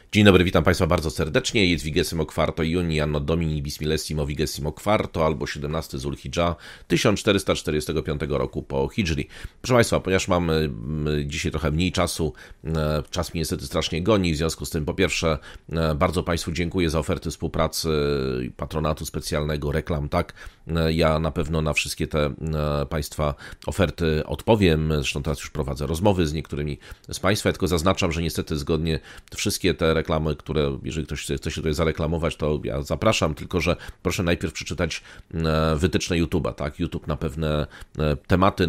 Dzień dobry, witam Państwa bardzo serdecznie. Jest Vigesimo Quarto Iuni, Anno Domini Bismillesimo Vigesimo Quarto albo 17 Zulhidża 1445 roku po Hidżri. Proszę Państwa, ponieważ mam dzisiaj trochę mniej czasu, czas mnie niestety strasznie goni, w związku z tym po pierwsze bardzo Państwu dziękuję za oferty współpracy, patronatu specjalnego, reklam, tak. Ja na pewno na wszystkie te Państwa oferty odpowiem, zresztą teraz już prowadzę rozmowy z niektórymi z Państwa, ja tylko zaznaczam, że niestety zgodnie wszystkie te reklamy, które, jeżeli ktoś chce się tutaj zareklamować, to ja zapraszam, tylko że proszę najpierw przeczytać wytyczne YouTube'a, tak? YouTube na pewne tematy,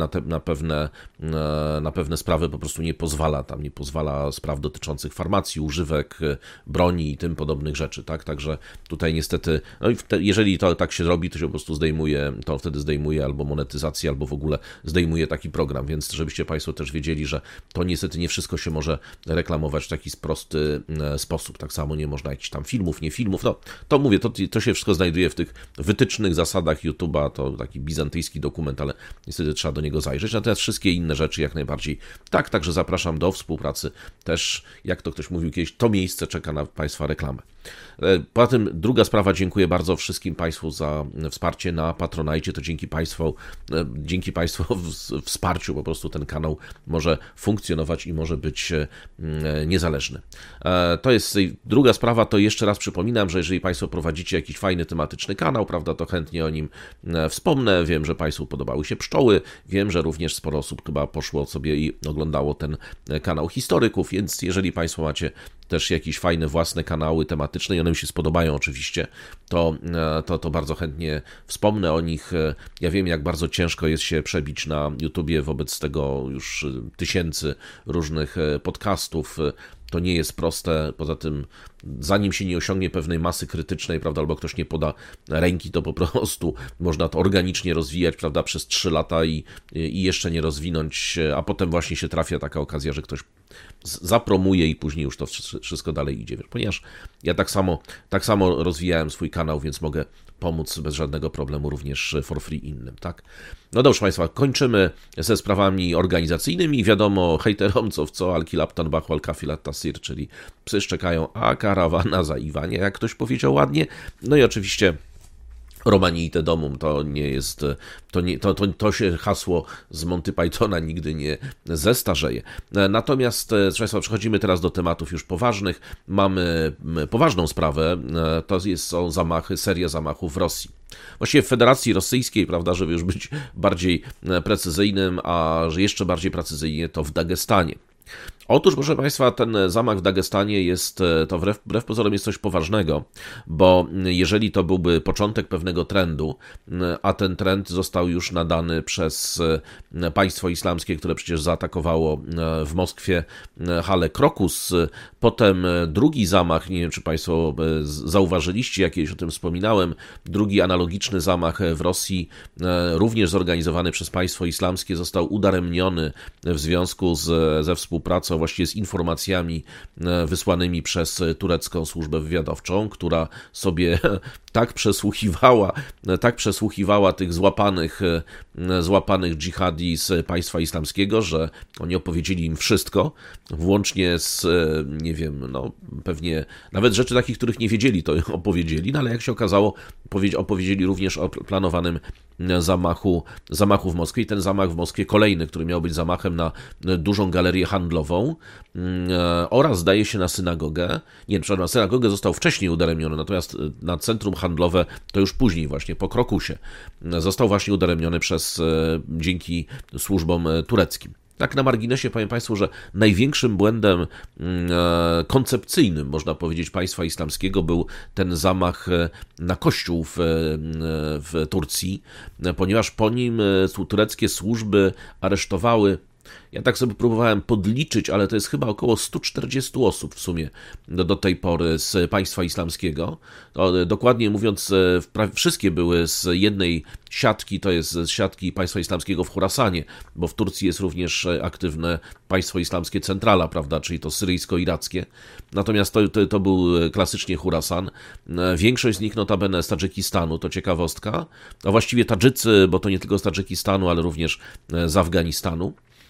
na pewne sprawy po prostu nie pozwala, tam nie pozwala spraw dotyczących farmacji, używek, broni i tym podobnych rzeczy, tak? Także tutaj niestety, no i jeżeli to tak się robi, to się po prostu zdejmuje, to wtedy zdejmuje albo monetyzację, albo w ogóle zdejmuje taki program, więc żebyście Państwo też wiedzieli, że to niestety nie wszystko się może reklamować w taki prosty sposób. Tak samo nie można jakichś tam filmów, nie filmów. No, to mówię, to się wszystko znajduje w tych wytycznych zasadach YouTube'a. To taki bizantyjski dokument, ale niestety trzeba do niego zajrzeć. Natomiast wszystkie inne rzeczy jak najbardziej tak, także zapraszam do współpracy. Też, jak to ktoś mówił kiedyś, to miejsce czeka na Państwa reklamę. Poza tym druga sprawa, dziękuję bardzo wszystkim Państwu za wsparcie na Patronite, to dzięki Państwu wsparciu po prostu ten kanał może funkcjonować i może być niezależny. To jest druga sprawa, to jeszcze raz przypominam, że jeżeli Państwo prowadzicie jakiś fajny tematyczny kanał, prawda, to chętnie o nim wspomnę. Wiem, że Państwu podobały się pszczoły, wiem, że również sporo osób chyba poszło sobie i oglądało ten kanał historyków, więc jeżeli Państwo macie też jakieś fajne własne kanały tematyczne i one mi się spodobają oczywiście, to bardzo chętnie wspomnę o nich. Ja wiem, jak bardzo ciężko jest się przebić na YouTubie wobec tego już tysięcy różnych podcastów. To nie jest proste, poza tym zanim się nie osiągnie pewnej masy krytycznej, prawda, albo ktoś nie poda ręki, to po prostu można to organicznie rozwijać, prawda, przez 3 lata i jeszcze nie rozwinąć, a potem właśnie się trafia taka okazja, że ktoś zapromuje i później już to wszystko dalej idzie. Ponieważ ja tak samo rozwijałem swój kanał, więc mogę pomóc bez żadnego problemu również for free innym, tak? No dobrze Państwa, kończymy ze sprawami organizacyjnymi. Wiadomo, hejterom co Al-Kilabtan Bahu Al-Kafilat Tasir, czyli psy szczekają, a karawana za Iwanie, jak ktoś powiedział ładnie. No i oczywiście Romaniite domum to nie jest, to się hasło z Monty Pythona nigdy nie zestarzeje. Natomiast, proszę Państwa, przechodzimy teraz do tematów już poważnych. Mamy poważną sprawę, są seria zamachów w Rosji. Właściwie w Federacji Rosyjskiej, prawda, żeby już być bardziej precyzyjnym, a jeszcze bardziej precyzyjnie to w Dagestanie. Otóż, proszę Państwa, ten zamach w Dagestanie to wbrew pozorom jest coś poważnego, bo jeżeli to byłby początek pewnego trendu, a ten trend został już nadany przez państwo islamskie, które przecież zaatakowało w Moskwie halę Krokus, potem drugi zamach, nie wiem czy Państwo zauważyliście, jak kiedyś o tym wspominałem, drugi analogiczny zamach w Rosji, również zorganizowany przez państwo islamskie, został udaremniony w związku ze współpracą, właściwie z informacjami wysłanymi przez turecką służbę wywiadowczą, która sobie tak przesłuchiwała tych złapanych dżihadi z państwa islamskiego, że oni opowiedzieli im wszystko, włącznie z, nie wiem, no pewnie nawet rzeczy takich, których nie wiedzieli, to opowiedzieli, no ale jak się okazało, opowiedzieli również o planowanym zamachu w Moskwie i ten zamach w Moskwie kolejny, który miał być zamachem na dużą galerię handlową oraz zdaje się na synagogę. Nie, przepraszam, na synagogę został wcześniej udaremniony, natomiast na centrum handlowe to już później właśnie, po Krokusie, został właśnie udaremniony dzięki służbom tureckim. Tak na marginesie powiem Państwu, że największym błędem koncepcyjnym, można powiedzieć, państwa islamskiego był ten zamach na kościół w Turcji, ponieważ po nim tureckie służby aresztowały, ja tak sobie próbowałem podliczyć, ale to jest chyba około 140 osób w sumie do tej pory z państwa islamskiego. Dokładnie mówiąc, wszystkie były z jednej siatki, to jest z siatki państwa islamskiego w Churasanie, bo w Turcji jest również aktywne państwo islamskie centrala, prawda, czyli to syryjsko-irackie. Natomiast to był klasycznie Churasan. Większość z nich notabene z Tadżykistanu, to ciekawostka. A właściwie Tadżycy, bo to nie tylko z Tadżykistanu, ale również z Afganistanu.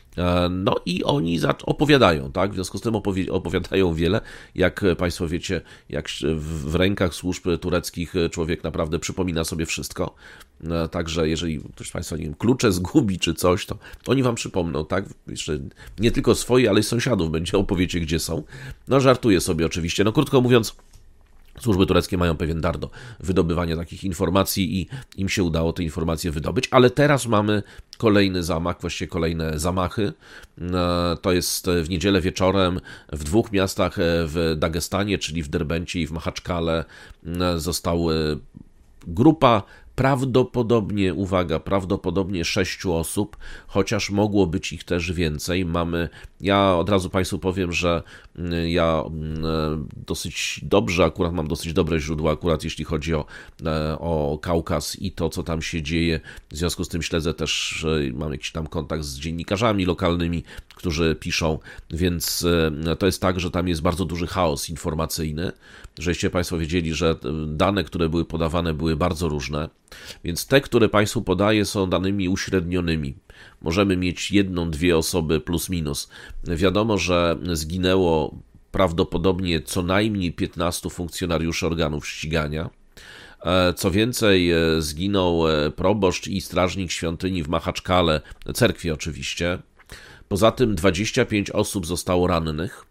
No i oni opowiadają, tak? W związku z tym opowiadają wiele. Jak Państwo wiecie, jak w rękach służb tureckich człowiek naprawdę przypomina sobie wszystko. Także jeżeli ktoś z Państwa, nie wiem, klucze zgubi czy coś, to oni Wam przypomną, tak? Jeszcze nie tylko swoje, ale i sąsiadów będzie opowiecie, gdzie są. No żartuję sobie oczywiście. No krótko mówiąc, służby tureckie mają pewien dar do wydobywania takich informacji i im się udało te informacje wydobyć, ale teraz mamy kolejny zamach, właściwie kolejne zamachy. To jest w niedzielę wieczorem w 2 miastach w Dagestanie, czyli w Derbencie i w Machaczkale zostały grupa prawdopodobnie, uwaga, prawdopodobnie 6 osób, chociaż mogło być ich też więcej. Ja od razu Państwu powiem, że ja dosyć dobrze, akurat mam dosyć dobre źródła, akurat jeśli chodzi o Kaukaz i to, co tam się dzieje. W związku z tym śledzę też, mam jakiś tam kontakt z dziennikarzami lokalnymi, którzy piszą, więc to jest tak, że tam jest bardzo duży chaos informacyjny, żeście Państwo wiedzieli, że dane, które były podawane, były bardzo różne, więc te, które Państwu podaję, są danymi uśrednionymi. Możemy mieć 1, 2 osoby plus minus. Wiadomo, że zginęło prawdopodobnie co najmniej 15 funkcjonariuszy organów ścigania. Co więcej, zginął proboszcz i strażnik świątyni w Machaczkale, cerkwi oczywiście. Poza tym 25 osób zostało rannych.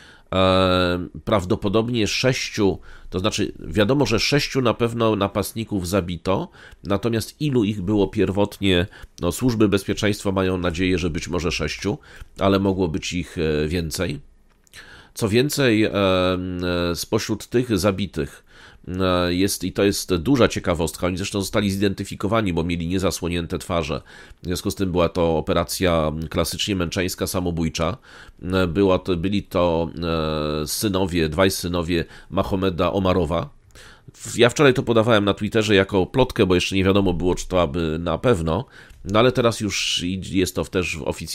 Prawdopodobnie 6, to znaczy wiadomo, że 6 na pewno napastników zabito, natomiast ilu ich było pierwotnie, no służby bezpieczeństwa mają nadzieję, że być może 6, ale mogło być ich więcej. Co więcej, spośród tych zabitych i to jest duża ciekawostka, oni zresztą zostali zidentyfikowani, bo mieli niezasłonięte twarze. W związku z tym była to operacja klasycznie męczeńska, samobójcza. Byli to dwaj synowie Mahomeda Omarowa. Ja wczoraj to podawałem na Twitterze jako plotkę, bo jeszcze nie wiadomo było, czy to aby na pewno, no ale teraz już jest to też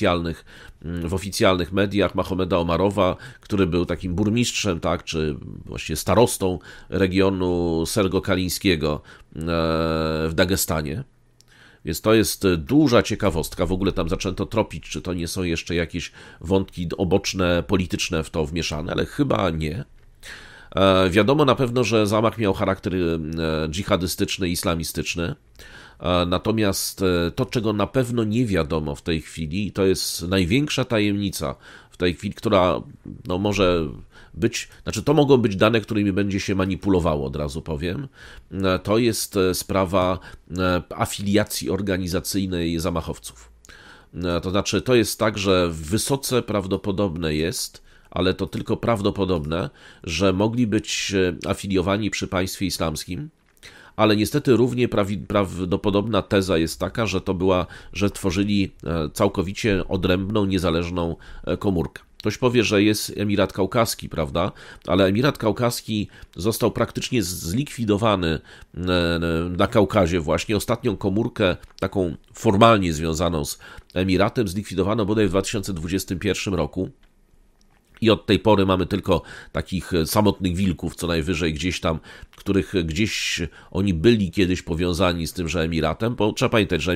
w oficjalnych mediach Mahomeda Omarowa, który był takim burmistrzem, tak, czy właściwie starostą regionu sergokalińskiego w Dagestanie. Więc to jest duża ciekawostka. W ogóle tam zaczęto tropić, czy to nie są jeszcze jakieś wątki oboczne, polityczne w to wmieszane, ale chyba nie. Wiadomo na pewno, że zamach miał charakter dżihadystyczny, islamistyczny. Natomiast to, czego na pewno nie wiadomo w tej chwili, to jest największa tajemnica w tej chwili, która no, może być, znaczy to mogą być dane, którymi będzie się manipulowało, od razu powiem. To jest sprawa afiliacji organizacyjnej zamachowców. To znaczy, to jest tak, że wysoce prawdopodobne jest, ale to tylko prawdopodobne, że mogli być afiliowani przy państwie islamskim, ale niestety równie prawdopodobna teza jest taka, że tworzyli całkowicie odrębną, niezależną komórkę. Ktoś powie, że jest Emirat Kaukaski, prawda? Ale Emirat Kaukaski został praktycznie zlikwidowany na Kaukazie właśnie. Ostatnią komórkę, taką formalnie związaną z Emiratem, zlikwidowano bodaj w 2021 roku. I od tej pory mamy tylko takich samotnych wilków, co najwyżej gdzieś tam, których gdzieś oni byli kiedyś powiązani z tymże Emiratem, bo trzeba pamiętać, że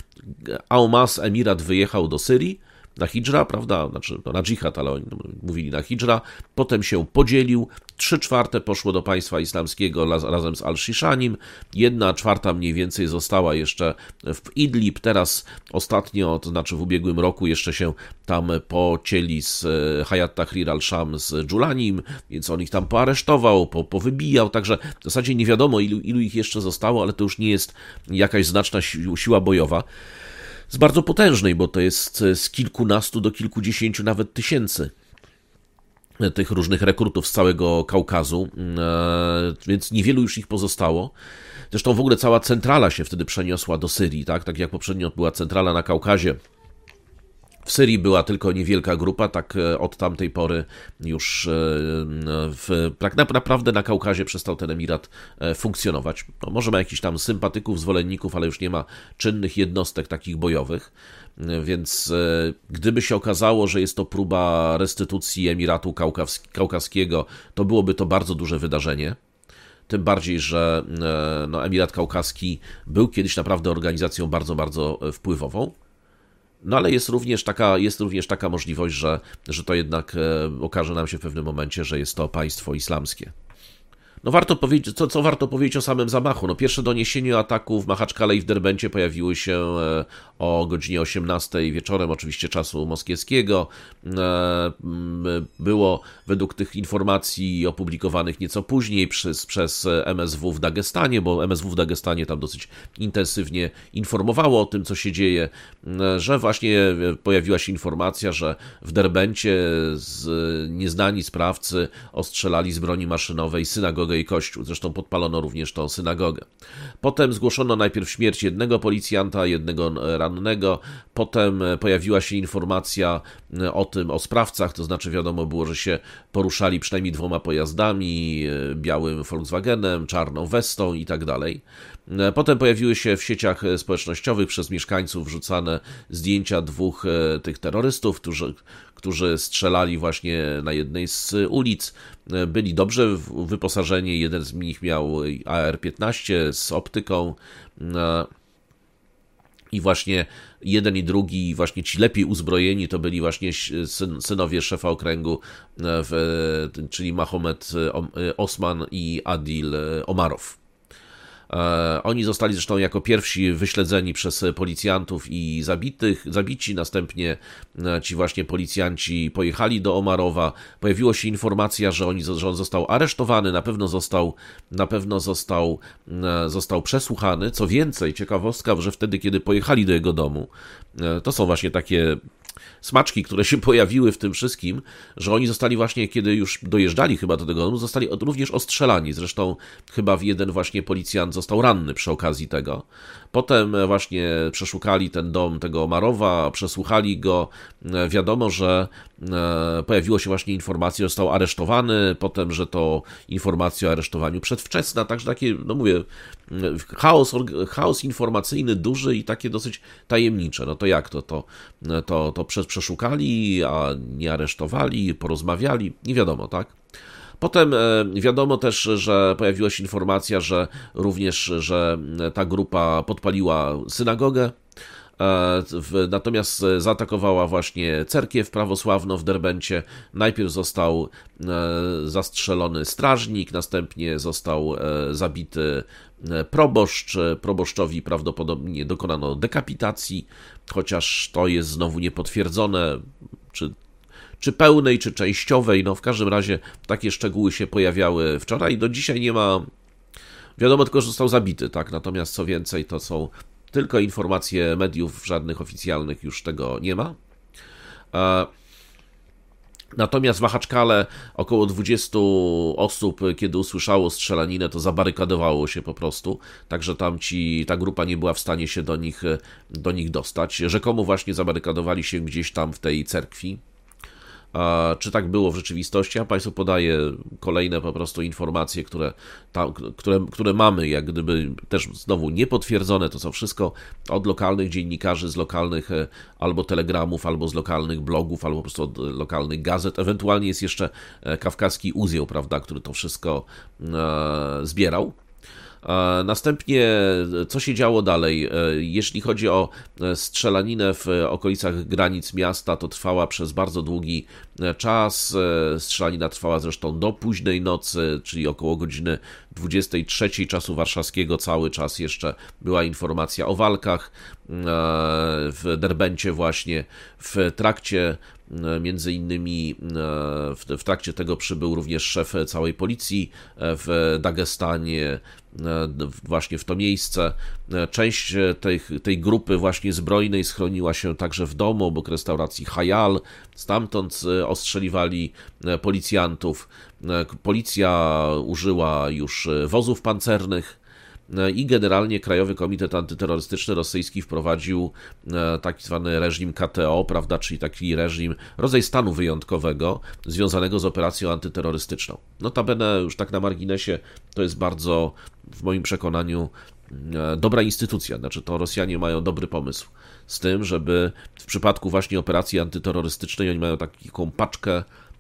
Emirat wyjechał do Syrii na hidżra, prawda, znaczy na dżihad, ale oni mówili na hidżra, potem się podzielił, 3/4 poszło do państwa islamskiego razem z Al-Shishanim, 1/4 mniej więcej została jeszcze w Idlib, teraz ostatnio, to znaczy w ubiegłym roku jeszcze się tam pocięli z Hayat Tahrir al-Sham z Dżulanim, więc on ich tam poaresztował, powybijał, także w zasadzie nie wiadomo ilu ich jeszcze zostało, ale to już nie jest jakaś znaczna siła bojowa. Z bardzo potężnej, bo to jest z kilkunastu do kilkudziesięciu nawet tysięcy tych różnych rekrutów z całego Kaukazu, więc niewielu już ich pozostało. Zresztą w ogóle cała centrala się wtedy przeniosła do Syrii, tak jak poprzednio była centrala na Kaukazie. W Syrii była tylko niewielka grupa, tak od tamtej pory już tak naprawdę na Kaukazie przestał ten emirat funkcjonować. No, może ma jakichś tam sympatyków, zwolenników, ale już nie ma czynnych jednostek takich bojowych, więc gdyby się okazało, że jest to próba restytucji Emiratu Kaukaskiego, to byłoby to bardzo duże wydarzenie. Tym bardziej, że Emirat Kaukaski był kiedyś naprawdę organizacją bardzo, bardzo wpływową. No ale jest również taka możliwość, że to jednak okaże nam się w pewnym momencie, że jest to państwo islamskie. No warto powiedzieć, co warto powiedzieć o samym zamachu? No pierwsze doniesienie o ataku w Machaczkale i w Derbencie pojawiły się o godzinie 18 wieczorem, oczywiście czasu moskiewskiego. Było według tych informacji opublikowanych nieco później przez MSW w Dagestanie, bo MSW w Dagestanie tam dosyć intensywnie informowało o tym, co się dzieje, że właśnie pojawiła się informacja, że w Derbencie nieznani sprawcy ostrzelali z broni maszynowej synagogę i kościół. Zresztą podpalono również tą synagogę. Potem zgłoszono najpierw śmierć jednego policjanta, jednego rannego. Potem pojawiła się informacja o sprawcach, to znaczy wiadomo było, że się poruszali przynajmniej 2 pojazdami, białym Volkswagenem, czarną Westą i tak dalej. Potem pojawiły się w sieciach społecznościowych przez mieszkańców wrzucane zdjęcia 2 tych terrorystów, którzy strzelali właśnie na jednej z ulic. Byli dobrze wyposażeni, jeden z nich miał AR-15 z optyką i właśnie jeden i drugi, właśnie ci lepiej uzbrojeni, to byli właśnie synowie szefa okręgu, czyli Mahomet Osman i Adil Omarow. Oni zostali zresztą jako pierwsi wyśledzeni przez policjantów i zabici. Następnie ci właśnie policjanci pojechali do Omarowa. Pojawiła się informacja, że on został aresztowany, na pewno został przesłuchany. Co więcej, ciekawostka, że wtedy, kiedy pojechali do jego domu, to są właśnie takie smaczki, które się pojawiły w tym wszystkim, że oni zostali właśnie, kiedy już dojeżdżali chyba do tego domu, zostali również ostrzelani. Zresztą chyba jeden właśnie policjant został ranny przy okazji tego. Potem właśnie przeszukali ten dom tego Omarowa, przesłuchali go. Wiadomo, że pojawiła się właśnie informacja, że został aresztowany, potem, że to informacja o aresztowaniu przedwczesna, także takie, no mówię, chaos informacyjny duży i takie dosyć tajemnicze. No to jak to przeszukali, a nie aresztowali, porozmawiali, nie wiadomo, tak? Potem wiadomo też, że pojawiła się informacja, że ta grupa podpaliła synagogę, natomiast zaatakowała właśnie cerkiew prawosławną w Derbencie. Najpierw został zastrzelony strażnik, następnie został zabity proboszcz. Proboszczowi prawdopodobnie dokonano dekapitacji, chociaż to jest znowu niepotwierdzone, czy pełnej, czy częściowej. No w każdym razie takie szczegóły się pojawiały wczoraj. Do dzisiaj nie ma... Wiadomo tylko, że został zabity, tak? Natomiast co więcej, to są tylko informacje mediów, żadnych oficjalnych już tego nie ma. Natomiast w Machaczkale około 20 osób, kiedy usłyszało strzelaninę, to zabarykadowało się po prostu, także ta grupa nie była w stanie się do nich dostać. Rzekomo właśnie zabarykadowali się gdzieś tam w tej cerkwi. Czy tak było w rzeczywistości? Ja Państwu podaję kolejne po prostu informacje, które mamy, jak gdyby też znowu niepotwierdzone. To są wszystko od lokalnych dziennikarzy, z lokalnych albo telegramów, albo z lokalnych blogów, albo po prostu od lokalnych gazet. Ewentualnie jest jeszcze kawkaski Uzieł, prawda, który to wszystko zbierał. Następnie, co się działo dalej? Jeśli chodzi o strzelaninę w okolicach granic miasta, to trwała przez bardzo długi czas. Strzelanina trwała zresztą do późnej nocy, czyli około godziny 23 czasu warszawskiego. Cały czas jeszcze była informacja o walkach w Derbencie właśnie. W trakcie między innymi w trakcie tego przybył również szef całej policji w Dagestanie, właśnie w to miejsce. Część tej grupy właśnie zbrojnej schroniła się także w domu obok restauracji Hayal. Stamtąd ostrzeliwali policjantów. Policja użyła już wozów pancernych. I generalnie Krajowy Komitet Antyterrorystyczny Rosyjski wprowadził taki zwany reżim KTO, prawda, czyli taki rodzaj stanu wyjątkowego związanego z operacją antyterrorystyczną. Notabene, już tak na marginesie, to jest bardzo, w moim przekonaniu, dobra instytucja, znaczy to Rosjanie mają dobry pomysł z tym, żeby w przypadku właśnie operacji antyterrorystycznej oni mają taką paczkę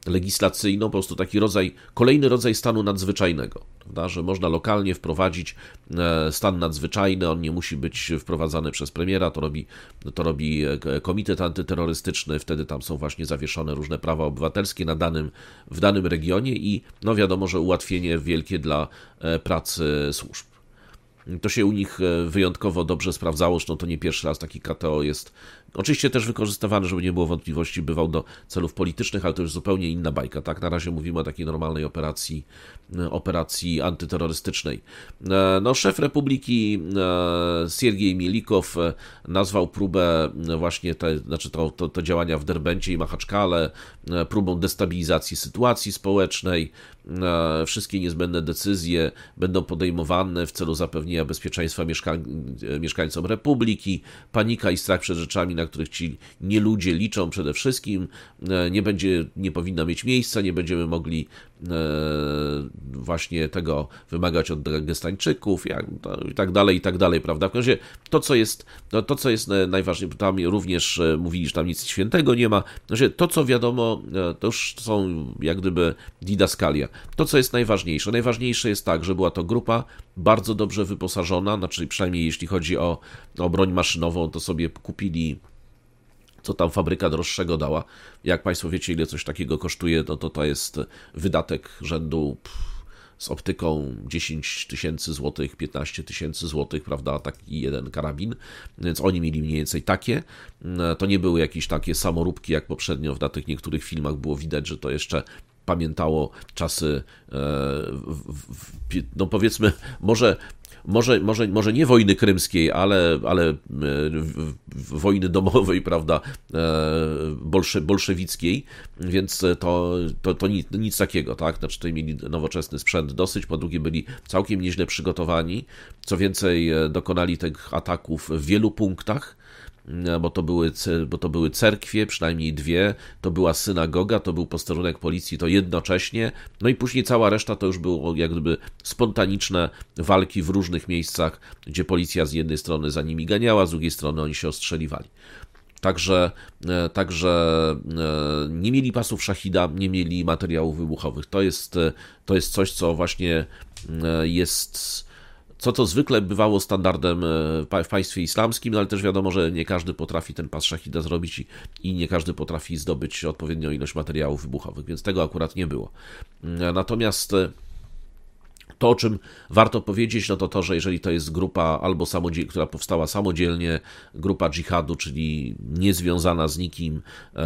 legislacyjną, po prostu taki kolejny rodzaj stanu nadzwyczajnego, prawda? Że można lokalnie wprowadzić stan nadzwyczajny, on nie musi być wprowadzany przez premiera, to robi komitet antyterrorystyczny, wtedy tam są właśnie zawieszone różne prawa obywatelskie w danym regionie i no wiadomo, że ułatwienie wielkie dla pracy służb. To się u nich wyjątkowo dobrze sprawdzało, zresztą to nie pierwszy raz taki KTO jest oczywiście też wykorzystywany, żeby nie było wątpliwości, bywał do celów politycznych, ale to już zupełnie inna bajka, tak? Na razie mówimy o takiej normalnej operacji antyterrorystycznej. No, szef Republiki Siergiej Mielikow nazwał próbę właśnie to działania w Derbencie i Machaczkale próbą destabilizacji sytuacji społecznej. Wszystkie niezbędne decyzje będą podejmowane w celu zapewnienia bezpieczeństwa mieszkańcom Republiki. Panika i strach przed rzeczami, na których ci nieludzie liczą przede wszystkim, nie powinna mieć miejsca, nie będziemy mogli właśnie tego wymagać od Dagestańczyków i tak dalej, prawda? W każdym razie to, co jest najważniejsze, tam również mówili, że tam nic świętego nie ma, to, co wiadomo, to już są jak gdyby didaskalia. To, co jest najważniejsze jest tak, że była to grupa bardzo dobrze wyposażona, znaczy przynajmniej jeśli chodzi o broń maszynową, to sobie kupili, co tam fabryka droższego dała. Jak Państwo wiecie, ile coś takiego kosztuje, to jest wydatek rzędu z optyką 10 tysięcy złotych, 15 tysięcy złotych, prawda, taki jeden karabin, więc oni mieli mniej więcej takie. To nie były jakieś takie samoróbki, jak poprzednio na tych niektórych filmach było widać, że to jeszcze pamiętało czasy, no powiedzmy, może nie wojny krymskiej, ale wojny domowej, prawda, bolszewickiej, więc to nic takiego, tak? Znaczy tutaj mieli nowoczesny sprzęt dosyć, po drugie byli całkiem nieźle przygotowani, co więcej dokonali tych ataków w wielu punktach, bo to były cerkwie, przynajmniej dwie, to była synagoga, to był posterunek policji, to jednocześnie, no i później cała reszta to już było jak gdyby spontaniczne walki w różnych miejscach, gdzie policja z jednej strony za nimi ganiała, z drugiej strony oni się ostrzeliwali. Także nie mieli pasów szachida, nie mieli materiałów wybuchowych. To jest coś, co właśnie jest... Co to zwykle bywało standardem w państwie islamskim, no ale też wiadomo, że nie każdy potrafi ten pas szachida zrobić i nie każdy potrafi zdobyć odpowiednią ilość materiałów wybuchowych, więc tego akurat nie było. Natomiast to, o czym warto powiedzieć, no to, że jeżeli to jest grupa albo która powstała samodzielnie, grupa dżihadu, czyli niezwiązana z nikim,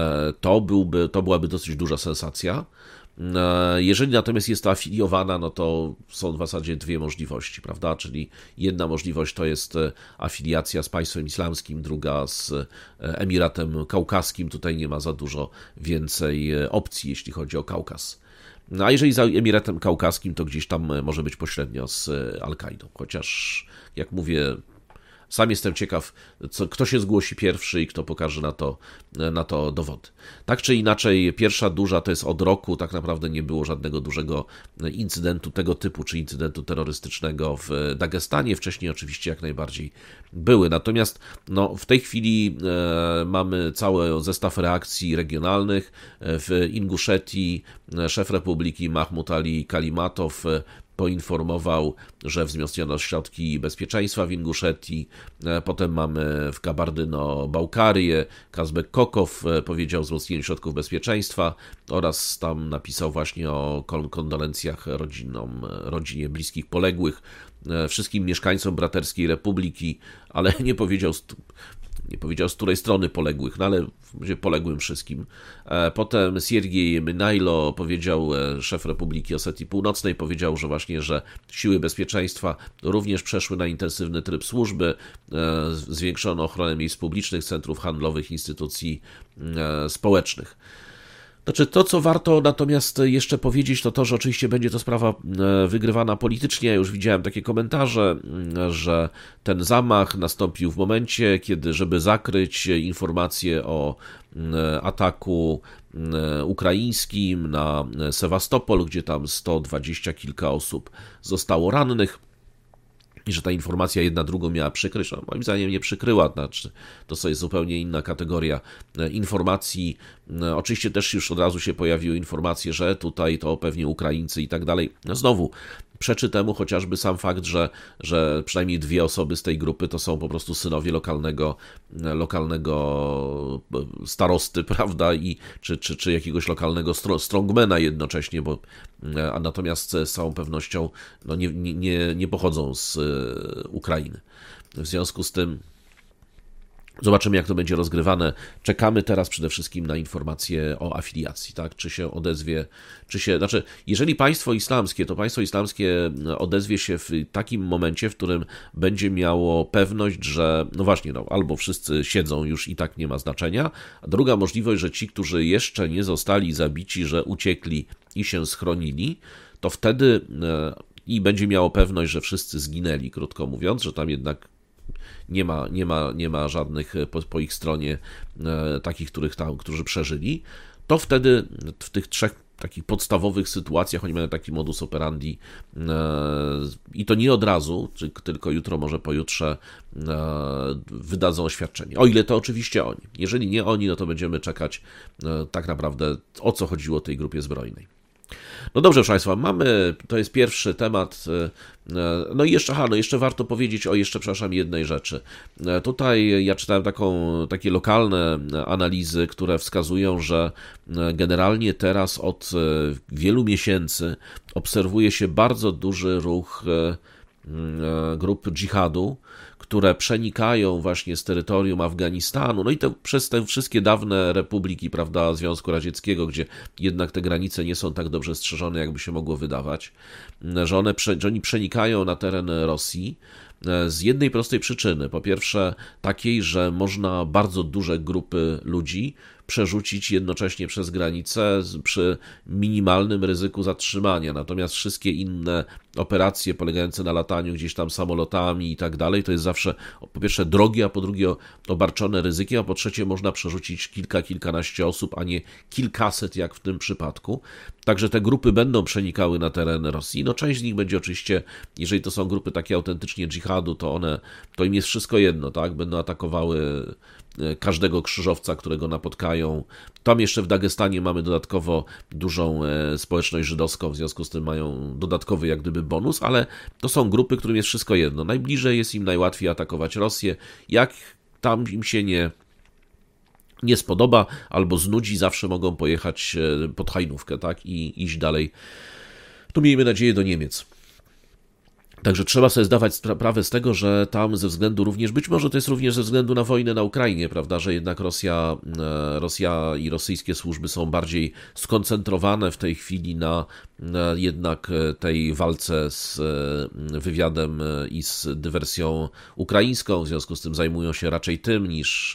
to byłaby dosyć duża sensacja. Jeżeli natomiast jest to afiliowana, no to są w zasadzie dwie możliwości, prawda? Czyli jedna możliwość to jest afiliacja z państwem islamskim, druga z Emiratem Kaukaskim. Tutaj nie ma za dużo więcej opcji, jeśli chodzi o Kaukaz. No a jeżeli za Emiratem Kaukaskim, to gdzieś tam może być pośrednio z Al-Kaidą. Chociaż, jak mówię, sam jestem ciekaw, kto się zgłosi pierwszy i kto pokaże na to dowody. Tak czy inaczej, pierwsza duża to jest od roku, tak naprawdę nie było żadnego dużego incydentu tego typu, czy incydentu terrorystycznego w Dagestanie. Wcześniej oczywiście jak najbardziej były. Natomiast no, w tej chwili mamy cały zestaw reakcji regionalnych. W Inguszetii szef Republiki Mahmud Ali Kalimatow poinformował, że wzmocniono środki bezpieczeństwa w Inguszetii. Potem mamy w Kabardyno-Bałkarię, Kazbek Kokow powiedział o wzmocnieniu środków bezpieczeństwa oraz tam napisał właśnie o kondolencjach rodzinie bliskich poległych, wszystkim mieszkańcom Braterskiej Republiki, ale nie powiedział z której strony poległych, no ale poległym wszystkim. Potem Siergiej Mynajlo powiedział, szef Republiki Osetii Północnej, powiedział, że właśnie, że siły bezpieczeństwa również przeszły na intensywny tryb służby, zwiększono ochronę miejsc publicznych, centrów handlowych, instytucji społecznych. Znaczy to, co warto natomiast jeszcze powiedzieć, to, że oczywiście będzie to sprawa wygrywana politycznie. Ja już widziałem takie komentarze, że ten zamach nastąpił w momencie, żeby zakryć informacje o ataku ukraińskim na Sewastopol, gdzie tam 120 kilka osób zostało rannych. i że ta informacja jedna drugą miała przykryć. No, moim zdaniem nie przykryła, znaczy to jest zupełnie inna kategoria informacji. Oczywiście też już od razu się pojawiły informacje, że tutaj to pewnie Ukraińcy i tak dalej. No znowu, przeczy temu chociażby sam fakt, że przynajmniej 2 osoby z tej grupy to są po prostu synowie lokalnego starosty, prawda, czy jakiegoś lokalnego strongmana jednocześnie, bo natomiast z całą pewnością no, nie pochodzą z Ukrainy. W związku z tym zobaczymy, jak to będzie rozgrywane. Czekamy teraz przede wszystkim na informacje o afiliacji, tak? Czy się odezwie, znaczy, jeżeli państwo islamskie, to państwo islamskie odezwie się w takim momencie, w którym będzie miało pewność, że, no właśnie, no, albo wszyscy siedzą już i tak nie ma znaczenia, a druga możliwość, że ci, którzy jeszcze nie zostali zabici, że uciekli i się schronili, to wtedy i będzie miało pewność, że wszyscy zginęli, krótko mówiąc, że tam jednak nie ma żadnych po ich stronie takich, którzy przeżyli, to wtedy w tych 3 takich podstawowych sytuacjach oni mają taki modus operandi i to nie od razu, tylko jutro, może pojutrze wydadzą oświadczenie. O ile to oczywiście oni. Jeżeli nie oni, no to będziemy czekać tak naprawdę, o co chodziło tej grupie zbrojnej. No dobrze, proszę Państwa, to jest pierwszy temat, no i jeszcze warto powiedzieć o jednej rzeczy. Tutaj ja czytałem takie lokalne analizy, które wskazują, że generalnie teraz od wielu miesięcy obserwuje się bardzo duży ruch grup dżihadu, które przenikają właśnie z terytorium Afganistanu, no i to przez te wszystkie dawne republiki, prawda, Związku Radzieckiego, gdzie jednak te granice nie są tak dobrze strzeżone, jakby się mogło wydawać, że oni przenikają na teren Rosji z jednej prostej przyczyny. Po pierwsze takiej, że można bardzo duże grupy ludzi przerzucić jednocześnie przez granicę przy minimalnym ryzyku zatrzymania. Natomiast wszystkie inne operacje polegające na lataniu gdzieś tam samolotami i tak dalej, to jest zawsze po pierwsze drogie, a po drugie obarczone ryzykiem, a po trzecie można przerzucić kilkanaście osób, a nie kilkaset jak w tym przypadku. Także te grupy będą przenikały na teren Rosji. No część z nich będzie oczywiście, jeżeli to są grupy takie autentycznie dżihadu, to im jest wszystko jedno, tak? Będą atakowały każdego krzyżowca, którego napotkają. Tam jeszcze w Dagestanie mamy dodatkowo dużą społeczność żydowską, w związku z tym mają dodatkowy jak gdyby bonus, ale to są grupy, którym jest wszystko jedno. Najbliżej jest im najłatwiej atakować Rosję. Jak tam im się nie spodoba albo znudzi, zawsze mogą pojechać pod Hajnówkę, tak, i iść dalej. Tu miejmy nadzieję do Niemiec. Także trzeba sobie zdawać sprawę z tego, że tam ze względu również, być może to jest również ze względu na wojnę na Ukrainie, prawda, że jednak Rosja i rosyjskie służby są bardziej skoncentrowane w tej chwili na jednak tej walce z wywiadem i z dywersją ukraińską, w związku z tym zajmują się raczej tym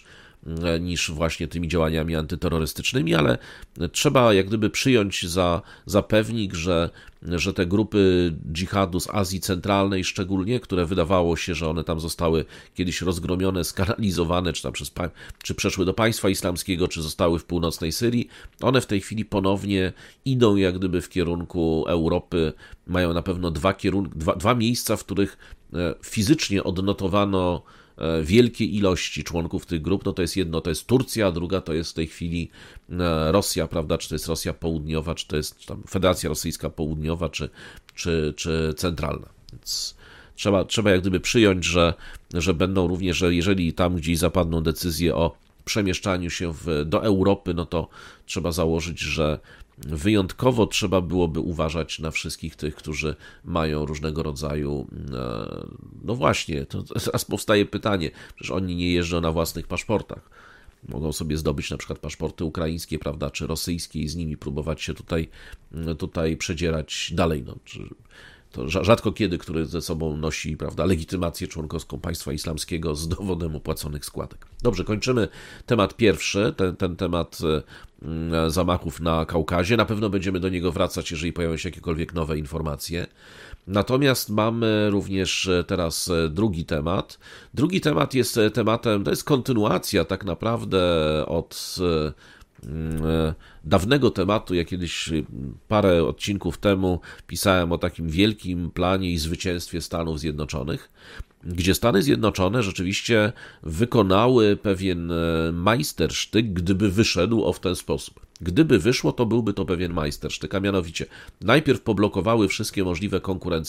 niż właśnie tymi działaniami antyterrorystycznymi, ale trzeba jak gdyby przyjąć za pewnik, że te grupy dżihadu z Azji Centralnej szczególnie, które wydawało się, że one tam zostały kiedyś rozgromione, skanalizowane, czy przeszły do państwa islamskiego, czy zostały w północnej Syrii, one w tej chwili ponownie idą jak gdyby w kierunku Europy, mają na pewno dwa miejsca, w których fizycznie odnotowano wielkie ilości członków tych grup. No to jest jedno, to jest Turcja, a druga to jest w tej chwili Rosja, prawda, czy to jest Rosja Południowa, czy to jest tam Federacja Rosyjska Południowa, czy Centralna. Więc trzeba jak gdyby przyjąć, że będą również, że jeżeli tam gdzieś zapadną decyzje o przemieszczaniu się do Europy, no to trzeba założyć, że wyjątkowo trzeba byłoby uważać na wszystkich tych, którzy mają różnego rodzaju, no właśnie, to teraz powstaje pytanie, przecież oni nie jeżdżą na własnych paszportach. Mogą sobie zdobyć na przykład paszporty ukraińskie, prawda, czy rosyjskie i z nimi próbować się tutaj przedzierać dalej. No, to rzadko kiedy, który ze sobą nosi, prawda, legitymację członkowską państwa islamskiego z dowodem opłaconych składek. Dobrze, kończymy temat pierwszy, ten temat zamachów na Kaukazie. Na pewno będziemy do niego wracać, jeżeli pojawią się jakiekolwiek nowe informacje. Natomiast mamy również teraz drugi temat. Drugi temat jest tematem, to jest kontynuacja tak naprawdę od dawnego tematu. Ja kiedyś parę odcinków temu pisałem o takim wielkim planie i zwycięstwie Stanów Zjednoczonych, gdzie Stany Zjednoczone rzeczywiście wykonały pewien majstersztyk, gdyby wyszedł w ten sposób. Gdyby wyszło, to byłby to pewien majstersztyk, a mianowicie najpierw poblokowały wszystkie możliwe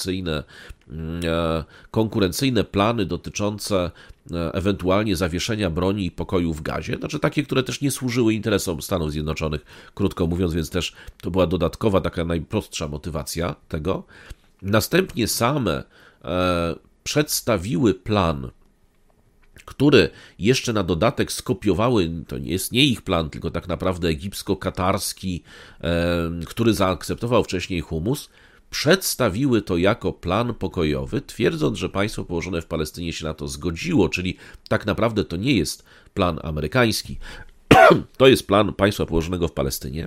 konkurencyjne plany dotyczące ewentualnie zawieszenia broni i pokoju w gazie, znaczy takie, które też nie służyły interesom Stanów Zjednoczonych, krótko mówiąc, więc też to była dodatkowa, taka najprostsza motywacja tego. Następnie same przedstawiły plan, który jeszcze na dodatek skopiowały, to jest nie ich plan, tylko tak naprawdę egipsko-katarski, który zaakceptował wcześniej humus, przedstawiły to jako plan pokojowy, twierdząc, że państwo położone w Palestynie się na to zgodziło, czyli tak naprawdę to nie jest plan amerykański, to jest plan państwa położonego w Palestynie.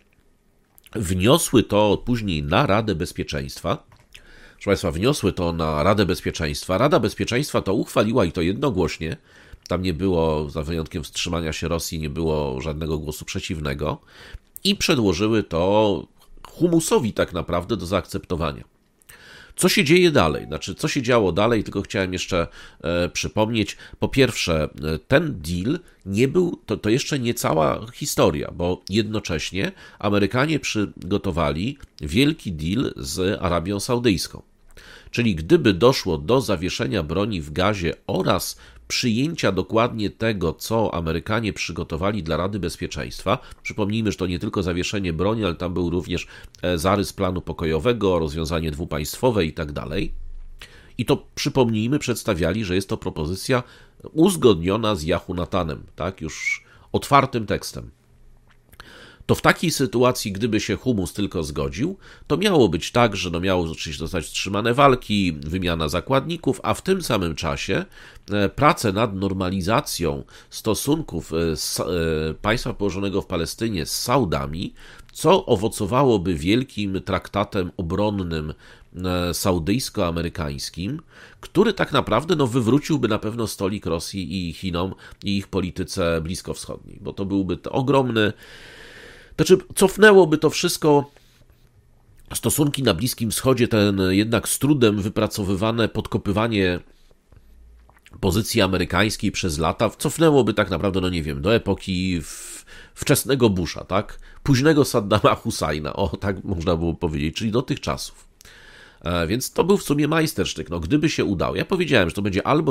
Wniosły to później na Radę Bezpieczeństwa. Proszę Państwa, wniosły to na Radę Bezpieczeństwa. Rada Bezpieczeństwa to uchwaliła i to jednogłośnie. Tam nie było, za wyjątkiem wstrzymania się Rosji, nie było żadnego głosu przeciwnego. I przedłożyły to humusowi tak naprawdę do zaakceptowania. Co się dzieje dalej? Znaczy, co się działo dalej, tylko chciałem jeszcze przypomnieć. Po pierwsze, ten deal nie był, to jeszcze nie cała historia, bo jednocześnie Amerykanie przygotowali wielki deal z Arabią Saudyjską. Czyli gdyby doszło do zawieszenia broni w gazie oraz przyjęcia dokładnie tego, co Amerykanie przygotowali dla Rady Bezpieczeństwa. Przypomnijmy, że to nie tylko zawieszenie broni, ale tam był również zarys planu pokojowego, rozwiązanie dwupaństwowe i tak dalej. I to, przypomnijmy, przedstawiali, że jest to propozycja uzgodniona z Jehonatanem, tak, już otwartym tekstem. To w takiej sytuacji, gdyby się humus tylko zgodził, to miało być tak, że miało oczywiście zostać wstrzymane walki, wymiana zakładników, a w tym samym czasie prace nad normalizacją stosunków państwa położonego w Palestynie z Saudami, co owocowałoby wielkim traktatem obronnym saudyjsko-amerykańskim, który tak naprawdę wywróciłby na pewno stolik Rosji i Chinom i ich polityce bliskowschodniej, bo to byłby to ogromny. Znaczy, cofnęłoby to wszystko, stosunki na Bliskim Wschodzie, ten jednak z trudem wypracowywane podkopywanie pozycji amerykańskiej przez lata, cofnęłoby tak naprawdę, do epoki wczesnego Busha, tak? Późnego Saddama Husajna, tak można było powiedzieć, czyli do tych czasów. Więc to był w sumie majstersztyk. Gdyby się udało. Ja powiedziałem, że to będzie albo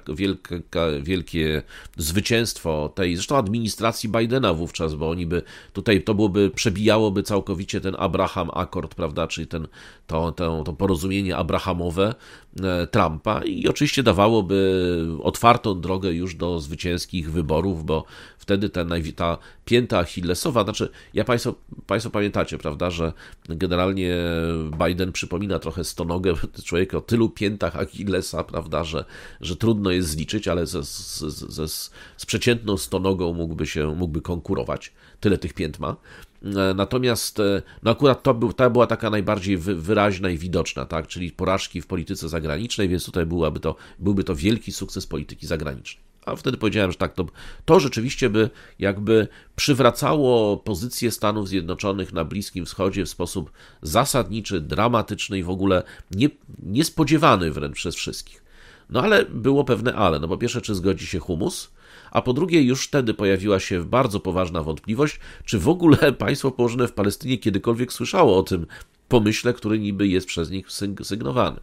wielkie zwycięstwo tej, zresztą administracji Bidena wówczas, bo oni by tutaj przebijałoby całkowicie ten Abraham Accord, prawda, czyli to porozumienie abrahamowe Trumpa i oczywiście dawałoby otwartą drogę już do zwycięskich wyborów, bo wtedy ta pięta achillesowa, znaczy Państwo pamiętacie, prawda, że generalnie Biden przypomina trochę stonogę, człowiek o tylu piętach Achillesa, prawda, że trudno jest zliczyć, ale z przeciętną stonogą mógłby konkurować. Tyle tych pięt ma. Natomiast akurat to była taka najbardziej wyraźna i widoczna, tak, czyli porażki w polityce zagranicznej, więc tutaj byłby to wielki sukces polityki zagranicznej. A wtedy powiedziałem, że tak, to rzeczywiście by jakby przywracało pozycję Stanów Zjednoczonych na Bliskim Wschodzie w sposób zasadniczy, dramatyczny i w ogóle niespodziewany wręcz przez wszystkich. Ale było pewne ale. Po pierwsze, czy zgodzi się humus, a po drugie już wtedy pojawiła się bardzo poważna wątpliwość, czy w ogóle państwo położone w Palestynie kiedykolwiek słyszało o tym pomyśle, który niby jest przez nich sygnowany.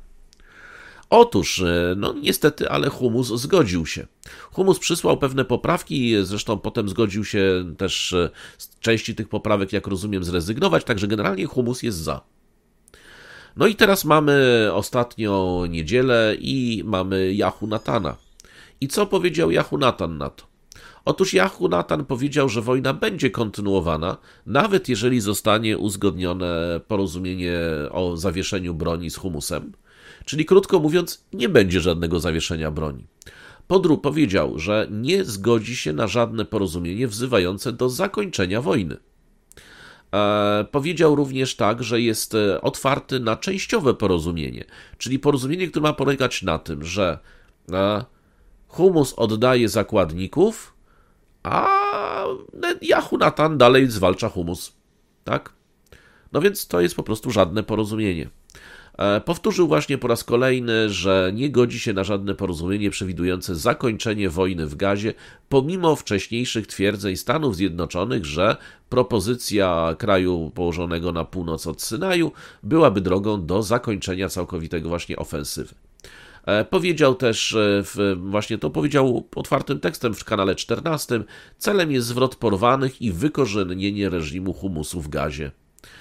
Otóż, niestety, ale humus zgodził się. Humus przysłał pewne poprawki, zresztą potem zgodził się też z części tych poprawek, jak rozumiem, zrezygnować, także generalnie humus jest za. I teraz mamy ostatnią niedzielę i mamy Jehonatana. I co powiedział Jehonatan na to? Otóż Jehonatan powiedział, że wojna będzie kontynuowana, nawet jeżeli zostanie uzgodnione porozumienie o zawieszeniu broni z humusem. Czyli krótko mówiąc, nie będzie żadnego zawieszenia broni. Powiedział, że nie zgodzi się na żadne porozumienie wzywające do zakończenia wojny. Powiedział również tak, że jest otwarty na częściowe porozumienie, czyli porozumienie, które ma polegać na tym, że humus oddaje zakładników, a Jehonatan dalej zwalcza humus. Tak? No więc to jest po prostu żadne porozumienie. Powtórzył właśnie po raz kolejny, że nie godzi się na żadne porozumienie przewidujące zakończenie wojny w Gazie, pomimo wcześniejszych twierdzeń Stanów Zjednoczonych, że propozycja kraju położonego na północ od Synaju byłaby drogą do zakończenia całkowitego właśnie ofensywy. Powiedział też, właśnie to powiedział otwartym tekstem w kanale 14, celem jest zwrot porwanych i wykorzenienie reżimu humusu w Gazie.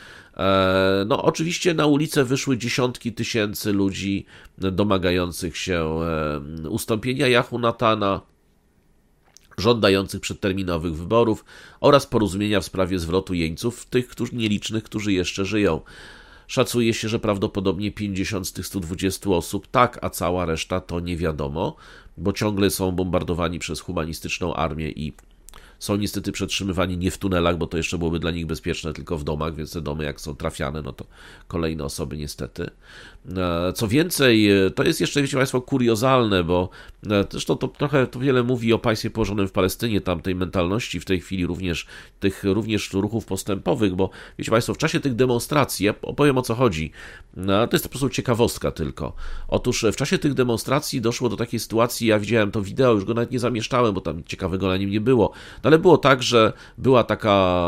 No, oczywiście na ulicę wyszły dziesiątki tysięcy ludzi domagających się ustąpienia Jehonatana, żądających przedterminowych wyborów oraz porozumienia w sprawie zwrotu jeńców, tych nielicznych, którzy jeszcze żyją. Szacuje się, że prawdopodobnie 50 z tych 120 osób, tak, a cała reszta to nie wiadomo, bo ciągle są bombardowani przez humanistyczną armię i są niestety przetrzymywani nie w tunelach, bo to jeszcze byłoby dla nich bezpieczne, tylko w domach, więc te domy jak są trafiane, no to kolejne osoby niestety. Co więcej, to jest jeszcze, wiecie Państwo, kuriozalne, bo zresztą to trochę to wiele mówi o państwie położonym w Palestynie, tamtej mentalności w tej chwili również ruchów postępowych, bo wiecie Państwo, w czasie tych demonstracji, ja opowiem o co chodzi, to jest po prostu ciekawostka tylko. Otóż w czasie tych demonstracji doszło do takiej sytuacji, ja widziałem to wideo, już go nawet nie zamieszczałem, bo tam ciekawego na nim nie było, no ale było tak, że była taka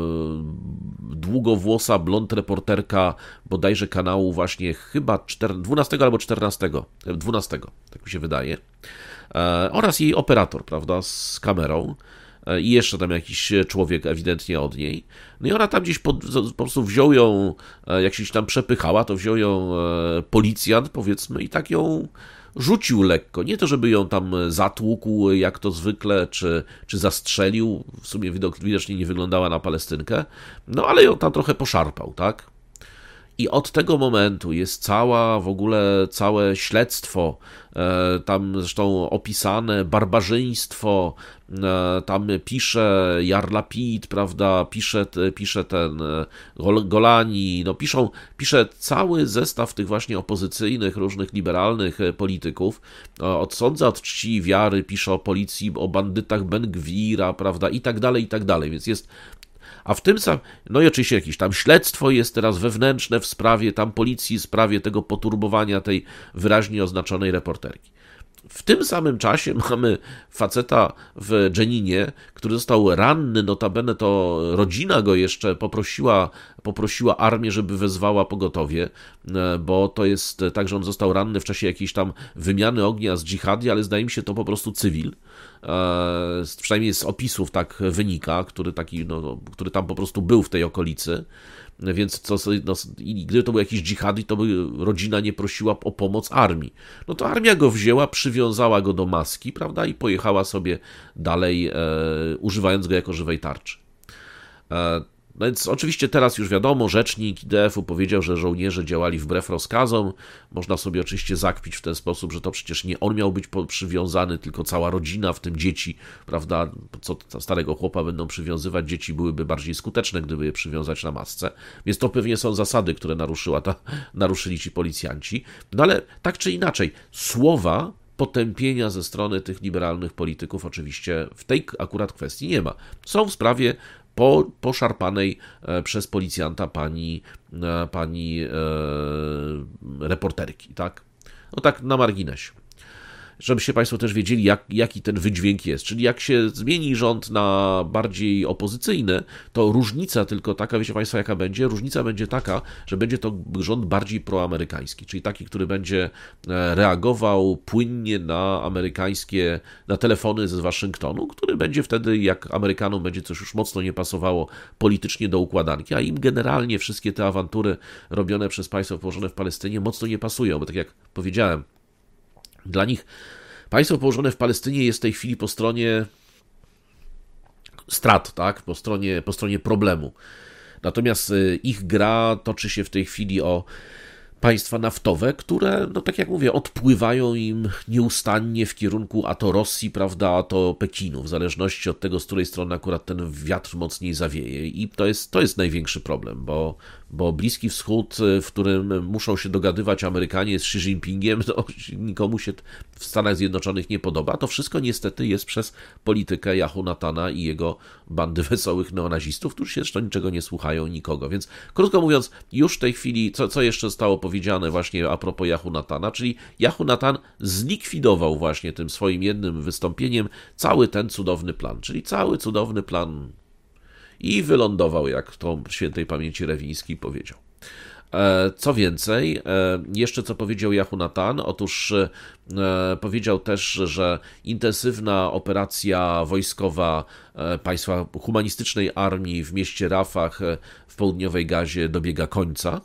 długowłosa blond reporterka bodajże kanału właśnie chyba 12 albo 14, 12, tak mi się wydaje, oraz jej operator, prawda, z kamerą i jeszcze tam jakiś człowiek ewidentnie od niej. No i ona tam gdzieś po prostu wziął ją, jak się tam przepychała, to wziął ją policjant, powiedzmy, i tak ją rzucił lekko. Nie to, żeby ją tam zatłukł, jak to zwykle, czy zastrzelił. W sumie widocznie nie wyglądała na Palestynkę. No, ale ją tam trochę poszarpał, tak? I od tego momentu jest całe śledztwo, tam zresztą opisane barbarzyństwo, tam pisze Yair Lapid, prawda, pisze ten Golani, no pisze cały zestaw tych właśnie opozycyjnych, różnych liberalnych polityków, odsądza od czci i wiary, pisze o policji, o bandytach Ben-Gwira, prawda, i tak dalej, więc jest. A w tym samym, no i oczywiście jakieś tam śledztwo jest teraz wewnętrzne w sprawie tam policji, w sprawie tego poturbowania tej wyraźnie oznaczonej reporterki. W tym samym czasie mamy faceta w Dżeninie, który został ranny, notabene to rodzina go jeszcze poprosiła armię, żeby wezwała pogotowie, bo to jest tak, że on został ranny w czasie jakiejś tam wymiany ognia z dżihadi, ale zdaje mi się to po prostu cywil. Przynajmniej z opisów tak wynika, który tam po prostu był w tej okolicy. Więc gdyby to był jakiś dżihadi, to by rodzina nie prosiła o pomoc armii. No to armia go wzięła, przywiązała go do maski, prawda, i pojechała sobie dalej, używając go jako żywej tarczy. No więc oczywiście teraz już wiadomo, rzecznik IDF-u powiedział, że żołnierze działali wbrew rozkazom. Można sobie oczywiście zakpić w ten sposób, że to przecież nie on miał być przywiązany, tylko cała rodzina, w tym dzieci, prawda, co starego chłopa będą przywiązywać, dzieci byłyby bardziej skuteczne, gdyby je przywiązać na masce. Więc to pewnie są zasady, które naruszyli ci policjanci. No ale tak czy inaczej, słowa potępienia ze strony tych liberalnych polityków oczywiście w tej akurat kwestii nie ma. Są w sprawie poszarpanej przez policjanta pani reporterki, tak? No tak na marginesie. Żebyście Państwo też wiedzieli, jaki ten wydźwięk jest. Czyli jak się zmieni rząd na bardziej opozycyjny, to różnica tylko taka, wiecie Państwo jaka będzie? Różnica będzie taka, że będzie to rząd bardziej proamerykański, czyli taki, który będzie reagował płynnie na telefony z Waszyngtonu, który będzie wtedy, jak Amerykanom będzie coś już mocno nie pasowało politycznie do układanki, a im generalnie wszystkie te awantury robione przez państwo położone w Palestynie mocno nie pasują, bo tak jak powiedziałem, dla nich państwo położone w Palestynie jest w tej chwili po stronie strat, tak? Po stronie problemu. Natomiast ich gra toczy się w tej chwili o państwa naftowe, które, no tak jak mówię, odpływają im nieustannie w kierunku a to Rosji, prawda, a to Pekinu, w zależności od tego, z której strony akurat ten wiatr mocniej zawieje. I to jest największy problem, bo Bliski Wschód, w którym muszą się dogadywać Amerykanie z Xi Jinpingiem, to nikomu się w Stanach Zjednoczonych nie podoba. To wszystko niestety jest przez politykę Yahu Natana i jego bandy wesołych neonazistów, którzy się zresztą niczego nie słuchają, nikogo. Więc krótko mówiąc, już w tej chwili, co jeszcze zostało powiedziane właśnie a propos Yahu Natana, czyli Yahu Natan zlikwidował właśnie tym swoim jednym wystąpieniem cały ten cudowny plan, czyli cały cudowny plan i wylądował, jak to świętej pamięci Rewiński powiedział. Co więcej, jeszcze co powiedział Yahu Natan, otóż powiedział też, że intensywna operacja wojskowa państwa humanistycznej armii w mieście Rafah w południowej Gazie dobiega końca.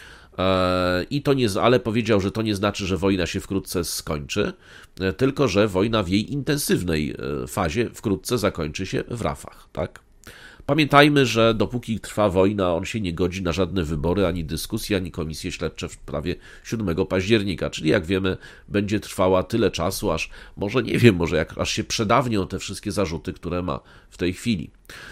Ale powiedział, że to nie znaczy, że wojna się wkrótce skończy, tylko że wojna w jej intensywnej fazie wkrótce zakończy się w Rafah, tak? Pamiętajmy, że dopóki trwa wojna, on się nie godzi na żadne wybory, ani dyskusje, ani komisje śledcze w sprawie 7 października, czyli jak wiemy, będzie trwała tyle czasu, aż się przedawnią te wszystkie zarzuty, które ma w tej chwili.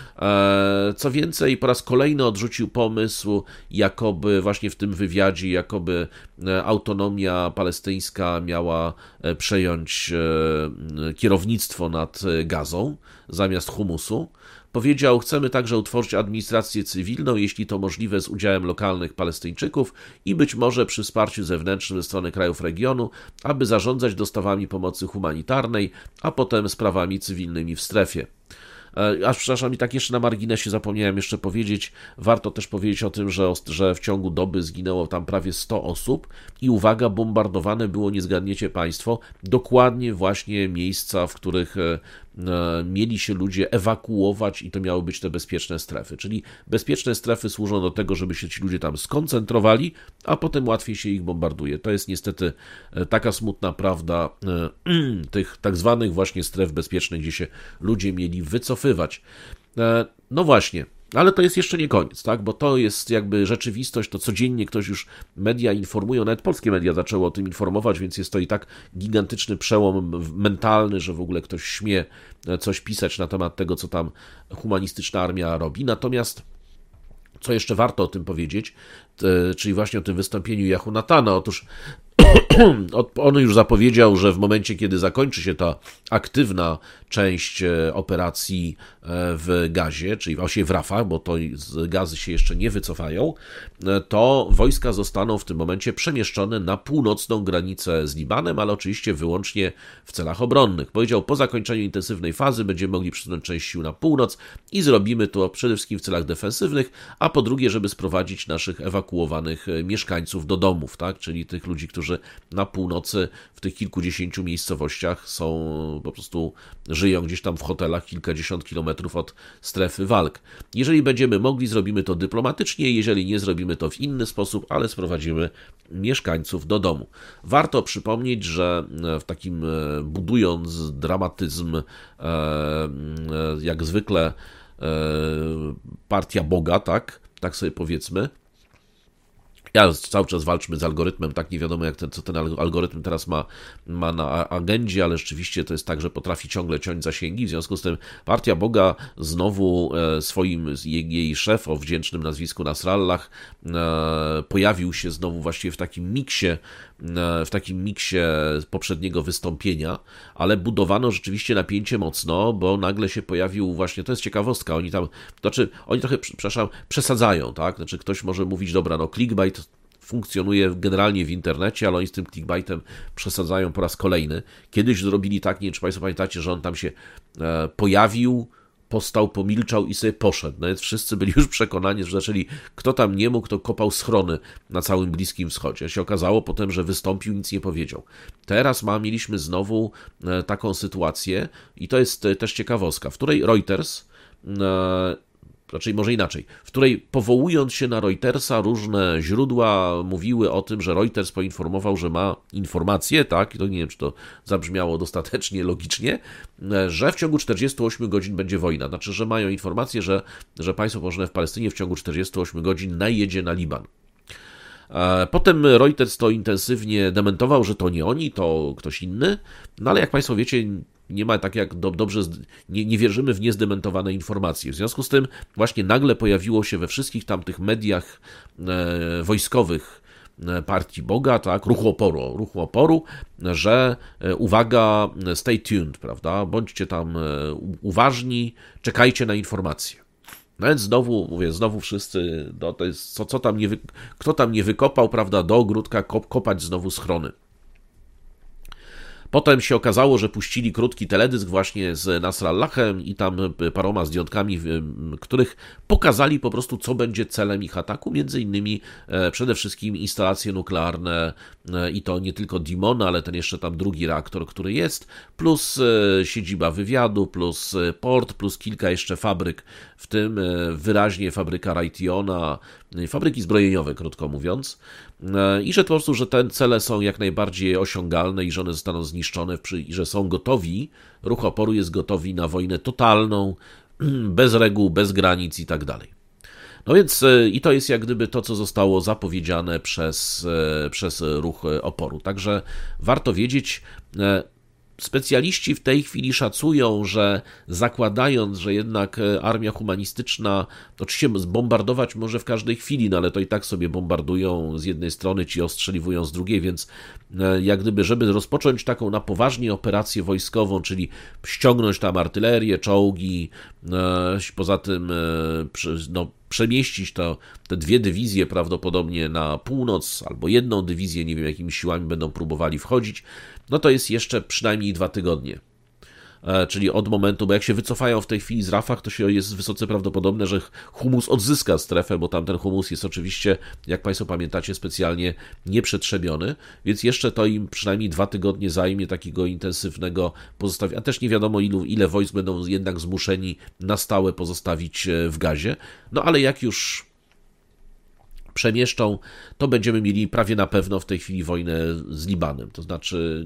Co więcej, po raz kolejny odrzucił pomysł, jakoby właśnie w tym wywiadzie, jakoby autonomia palestyńska miała przejąć kierownictwo nad Gazą zamiast humusu. Powiedział, chcemy także utworzyć administrację cywilną, jeśli to możliwe, z udziałem lokalnych Palestyńczyków i być może przy wsparciu zewnętrznym ze strony krajów regionu, aby zarządzać dostawami pomocy humanitarnej, a potem sprawami cywilnymi w strefie. Przepraszam, i tak jeszcze na marginesie zapomniałem jeszcze powiedzieć, warto też powiedzieć o tym, że w ciągu doby zginęło tam prawie 100 osób i uwaga, bombardowane było, nie zgadniecie Państwo, dokładnie właśnie miejsca, w których mieli się ludzie ewakuować i to miały być te bezpieczne strefy. Czyli bezpieczne strefy służą do tego, żeby się ci ludzie tam skoncentrowali, a potem łatwiej się ich bombarduje. To jest niestety taka smutna prawda tych tak zwanych właśnie stref bezpiecznych, gdzie się ludzie mieli wycofywać. No właśnie. Ale to jest jeszcze nie koniec, tak? Bo to jest jakby rzeczywistość, to codziennie ktoś już media informują, nawet polskie media zaczęły o tym informować, więc jest to i tak gigantyczny przełom mentalny, że w ogóle ktoś śmie coś pisać na temat tego, co tam humanistyczna armia robi. Natomiast co jeszcze warto o tym powiedzieć, czyli właśnie o tym wystąpieniu Yahu Natana. Otóż on już zapowiedział, że w momencie, kiedy zakończy się ta aktywna część operacji w Gazie, czyli właśnie w Rafah, bo to z Gazy się jeszcze nie wycofają, to wojska zostaną w tym momencie przemieszczone na północną granicę z Libanem, ale oczywiście wyłącznie w celach obronnych. Powiedział, po zakończeniu intensywnej fazy będziemy mogli przesunąć część sił na północ i zrobimy to przede wszystkim w celach defensywnych, a po drugie, żeby sprowadzić naszych ewakuowanych mieszkańców do domów, tak? Czyli tych ludzi, którzy na północy w tych kilkudziesięciu miejscowościach są, po prostu żyją gdzieś tam w hotelach kilkadziesiąt kilometrów od strefy walk. Jeżeli będziemy mogli, zrobimy to dyplomatycznie, jeżeli nie, zrobimy to w inny sposób, ale sprowadzimy mieszkańców do domu. Warto przypomnieć, że w takim budując dramatyzm, jak zwykle partia Boga, tak sobie powiedzmy, cały czas walczmy z algorytmem, tak nie wiadomo co ten algorytm teraz ma na agendzie, ale rzeczywiście to jest tak, że potrafi ciągle ciąć zasięgi, w związku z tym Partia Boga znowu jej szef o wdzięcznym nazwisku Nasrallah pojawił się znowu właściwie w takim miksie poprzedniego wystąpienia, ale budowano rzeczywiście napięcie mocno, bo nagle się pojawił właśnie, to jest ciekawostka, oni trochę, przesadzają, tak, znaczy ktoś może mówić, dobra, no clickbait funkcjonuje generalnie w internecie, ale oni z tym clickbaitem przesadzają po raz kolejny. Kiedyś zrobili tak, nie wiem, czy Państwo pamiętacie, że on tam się pojawił, postał, pomilczał i sobie poszedł. Nawet wszyscy byli już przekonani, że zaczęli, kto tam nie mógł, to kopał schrony na całym Bliskim Wschodzie. Się okazało potem, że wystąpił, nic nie powiedział. Teraz mieliśmy znowu taką sytuację i to jest też ciekawostka, w której Reuters, raczej może inaczej, w której powołując się na Reutersa różne źródła mówiły o tym, że Reuters poinformował, że ma informację, tak, i to nie wiem, czy to zabrzmiało dostatecznie logicznie, że w ciągu 48 godzin będzie wojna. Znaczy, że mają informację, że państwo położone w Palestynie w ciągu 48 godzin najedzie na Liban. Potem Reuters to intensywnie dementował, że to nie oni, to ktoś inny, no ale jak Państwo wiecie, nie ma tak jak dobrze, nie wierzymy w niezdementowane informacje. W związku z tym właśnie nagle pojawiło się we wszystkich tamtych mediach wojskowych Partii Boga, tak, ruchu oporu, że uwaga, stay tuned, prawda, bądźcie tam uważni, czekajcie na informacje. No więc znowu wszyscy, to jest, kto tam nie wykopał, prawda, do ogródka kopać znowu schrony. Potem się okazało, że puścili krótki teledysk właśnie z Nasrallahem i tam paroma zdjątkami, których pokazali po prostu, co będzie celem ich ataku, między innymi przede wszystkim instalacje nuklearne i to nie tylko Dimona, ale ten jeszcze tam drugi reaktor, który jest, plus siedziba wywiadu, plus port, plus kilka jeszcze fabryk, w tym wyraźnie fabryka Raytheona, fabryki zbrojeniowe, krótko mówiąc, i że po prostu, że te cele są jak najbardziej osiągalne i że one zostaną zniszczone i że są gotowi, ruch oporu jest gotowi na wojnę totalną, bez reguł, bez granic i tak dalej. No więc i to jest jak gdyby to, co zostało zapowiedziane przez ruch oporu. Także warto wiedzieć, specjaliści w tej chwili szacują, że zakładając, że jednak armia humanistyczna, oczywiście bombardować może w każdej chwili, no ale to i tak sobie bombardują z jednej strony, ci ostrzeliwują z drugiej, więc jak gdyby, żeby rozpocząć taką na poważnie operację wojskową, czyli ściągnąć tam artylerię, czołgi, poza tym przemieścić te dwie dywizje prawdopodobnie na północ, albo jedną dywizję, nie wiem jakimi siłami będą próbowali wchodzić, no to jest jeszcze przynajmniej 2 tygodnie. Czyli od momentu, bo jak się wycofają w tej chwili z Rafah, to jest wysoce prawdopodobne, że humus odzyska strefę, bo tam ten humus jest oczywiście, jak Państwo pamiętacie, specjalnie nieprzetrzebiony, więc jeszcze to im przynajmniej 2 tygodnie zajmie takiego intensywnego pozostawienia, a też nie wiadomo ile wojsk będą jednak zmuszeni na stałe pozostawić w Gazie, no ale jak już przemieszczą, to będziemy mieli prawie na pewno w tej chwili wojnę z Libanem, to znaczy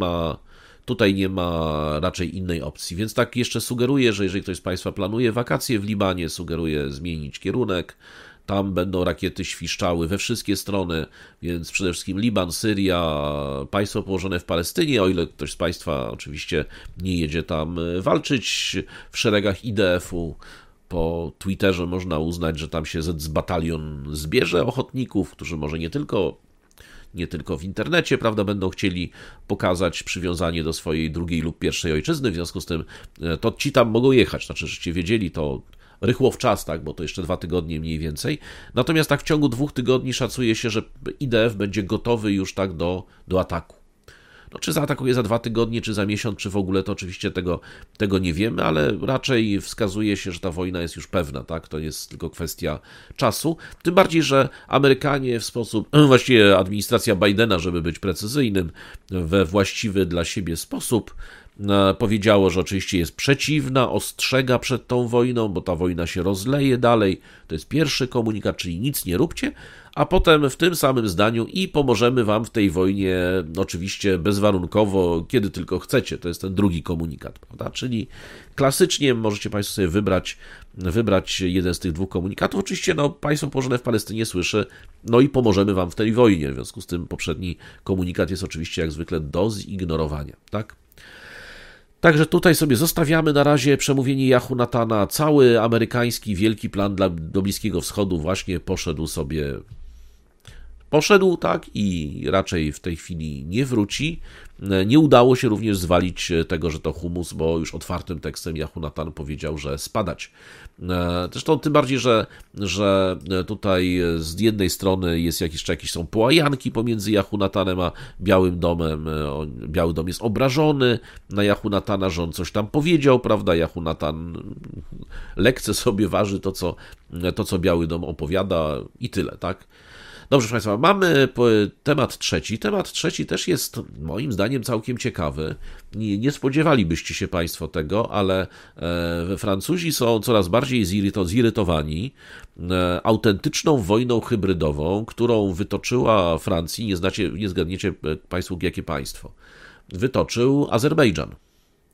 tutaj nie ma raczej innej opcji, więc tak jeszcze sugeruję, że jeżeli ktoś z Państwa planuje wakacje w Libanie, sugeruję zmienić kierunek, tam będą rakiety świszczały we wszystkie strony, więc przede wszystkim Liban, Syria, państwo położone w Palestynie, o ile ktoś z Państwa oczywiście nie jedzie tam walczyć w szeregach IDF-u. Po Twitterze można uznać, że tam się z batalion zbierze ochotników, którzy może nie tylko w internecie, prawda, będą chcieli pokazać przywiązanie do swojej drugiej lub pierwszej ojczyzny, w związku z tym to ci tam mogą jechać, znaczy, żeście wiedzieli, to rychło w czas, tak, bo to jeszcze 2 tygodnie mniej więcej, natomiast tak w ciągu 2 tygodni szacuje się, że IDF będzie gotowy już tak do ataku. No, czy zaatakuje za 2 tygodnie, czy za miesiąc, czy w ogóle, to oczywiście tego nie wiemy, ale raczej wskazuje się, że ta wojna jest już pewna, tak? To jest tylko kwestia czasu. Tym bardziej, że Amerykanie w sposób, właściwie administracja Bidena, żeby być precyzyjnym, we właściwy dla siebie sposób powiedziało, że oczywiście jest przeciwna, ostrzega przed tą wojną, bo ta wojna się rozleje dalej. To jest pierwszy komunikat, czyli nic nie róbcie, a potem w tym samym zdaniu i pomożemy wam w tej wojnie oczywiście bezwarunkowo, kiedy tylko chcecie. To jest ten drugi komunikat, prawda? Czyli klasycznie możecie Państwo sobie wybrać jeden z tych 2 komunikatów. Oczywiście państwo położone w Palestynie słyszy, no i pomożemy wam w tej wojnie. W związku z tym poprzedni komunikat jest oczywiście jak zwykle do zignorowania, tak? Także tutaj sobie zostawiamy na razie przemówienie Jehonatana. Cały amerykański wielki plan do Bliskiego Wschodu właśnie poszedł, tak, i raczej w tej chwili nie wróci. Nie udało się również zwalić tego, że to humus, bo już otwartym tekstem Jehonatan powiedział, że spadać. Zresztą tym bardziej, że tutaj z jednej strony jeszcze jakieś są połajanki pomiędzy Jehonatanem a Białym Domem. Biały Dom jest obrażony na Jehonatana, że on coś tam powiedział, prawda? Jehonatan lekce sobie waży to, co Biały Dom opowiada i tyle, tak? Dobrze, proszę Państwa, mamy temat trzeci. Temat trzeci też jest moim zdaniem całkiem ciekawy. Nie spodziewalibyście się Państwo tego, ale Francuzi są coraz bardziej zirytowani autentyczną wojną hybrydową, którą wytoczyła Francji, nie zgadniecie Państwo jakie państwo. Wytoczył Azerbejdżan.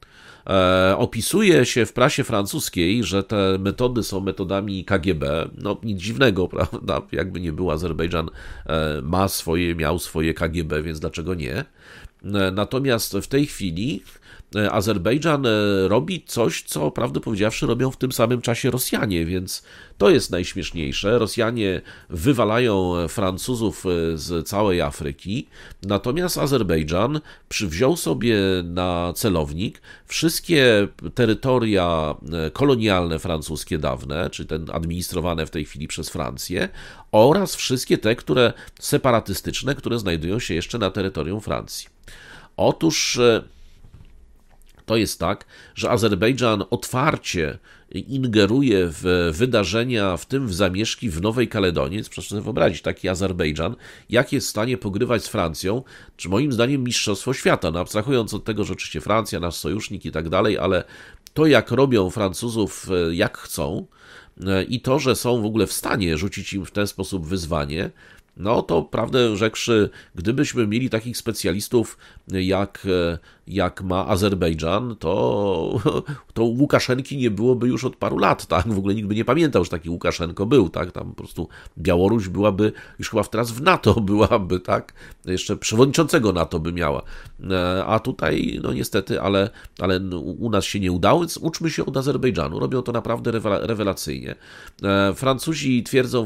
Opisuje się w prasie francuskiej, że te metody są metodami KGB. No nic dziwnego, prawda? Jakby nie było, Azerbejdżan miał swoje KGB, więc dlaczego nie? Natomiast w tej chwili Azerbejdżan robi coś, co prawdę powiedziawszy robią w tym samym czasie Rosjanie, więc to jest najśmieszniejsze. Rosjanie wywalają Francuzów z całej Afryki, natomiast Azerbejdżan wziął sobie na celownik wszystkie terytoria kolonialne francuskie dawne, czy te administrowane w tej chwili przez Francję, oraz wszystkie te, które separatystyczne, które znajdują się jeszcze na terytorium Francji. Otóż to jest tak, że Azerbejdżan otwarcie ingeruje w wydarzenia, w tym w zamieszki w Nowej Kaledonii. Więc proszę sobie wyobrazić, taki Azerbejdżan, jak jest w stanie pogrywać z Francją, czy moim zdaniem mistrzostwo świata, no abstrahując od tego, że oczywiście Francja, nasz sojusznik i tak dalej, ale to jak robią Francuzów jak chcą i to, że są w ogóle w stanie rzucić im w ten sposób wyzwanie, no to prawdę rzekłszy, gdybyśmy mieli takich specjalistów jak ma Azerbejdżan, to Łukaszenki nie byłoby już od paru lat, tak? W ogóle nikt by nie pamiętał, że taki Łukaszenko był, tak? Tam po prostu Białoruś byłaby, już chyba teraz w NATO byłaby, tak? Jeszcze przewodniczącego NATO by miała. A tutaj, no niestety, ale u nas się nie udało, więc uczmy się od Azerbejdżanu. Robią to naprawdę rewelacyjnie. Francuzi twierdzą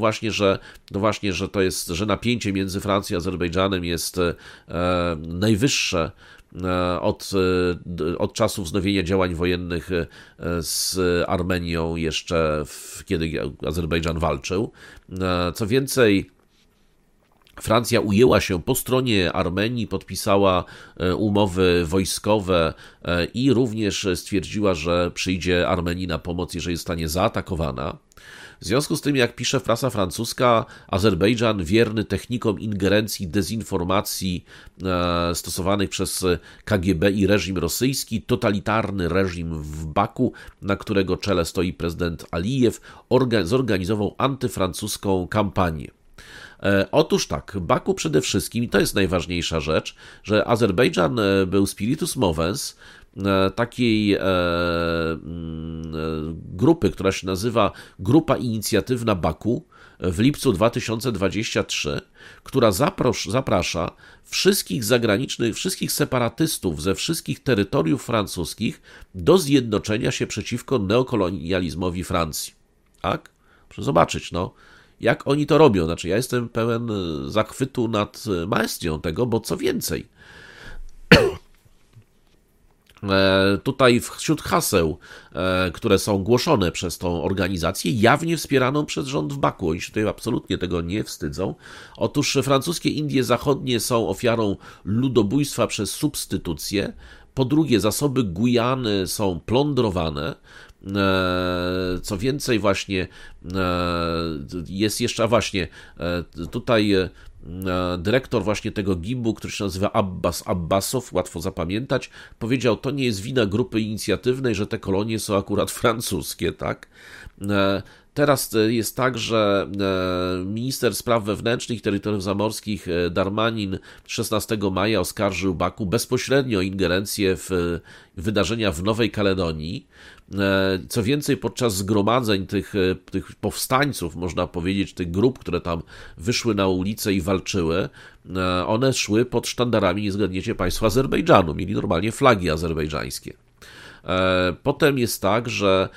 że napięcie między Francją a Azerbejdżanem jest najwyższe od czasu wznowienia działań wojennych z Armenią jeszcze kiedy Azerbejdżan walczył. Co więcej, Francja ujęła się po stronie Armenii, podpisała umowy wojskowe i również stwierdziła, że przyjdzie Armenii na pomoc, jeżeli zostanie zaatakowana. W związku z tym, jak pisze prasa francuska, Azerbejdżan, wierny technikom ingerencji, dezinformacji stosowanych przez KGB i reżim rosyjski, totalitarny reżim w Baku, na którego czele stoi prezydent Alijew, zorganizował antyfrancuską kampanię. Otóż tak, Baku przede wszystkim, i to jest najważniejsza rzecz, że Azerbejdżan był spiritus movens takiej grupy, która się nazywa Grupa Inicjatywna Baku w lipcu 2023, która zaprasza wszystkich separatystów ze wszystkich terytoriów francuskich do zjednoczenia się przeciwko neokolonializmowi Francji. Tak? Proszę zobaczyć, no. Jak oni to robią? Znaczy, ja jestem pełen zachwytu nad maestrią tego, bo co więcej, tutaj wśród haseł, które są głoszone przez tą organizację, jawnie wspieraną przez rząd w Baku, oni się tutaj absolutnie tego nie wstydzą. Otóż francuskie Indie Zachodnie są ofiarą ludobójstwa przez substytucję. Po drugie, zasoby Gujany są plądrowane. Co więcej, właśnie jest jeszcze tutaj dyrektor właśnie tego GIB-u, który się nazywa Abbasow, łatwo zapamiętać, powiedział, to nie jest wina grupy inicjatywnej, że te kolonie są akurat francuskie, tak? Teraz jest tak, że minister spraw wewnętrznych i terytoriów zamorskich Darmanin 16 maja oskarżył Baku bezpośrednio o ingerencję w wydarzenia w Nowej Kaledonii. Co więcej, podczas zgromadzeń tych powstańców, można powiedzieć, tych grup, które tam wyszły na ulicę i walczyły, one szły pod sztandarami, nie zgadniecie państwo, Azerbejdżanu. Mieli normalnie flagi azerbejdżańskie. Potem jest tak, że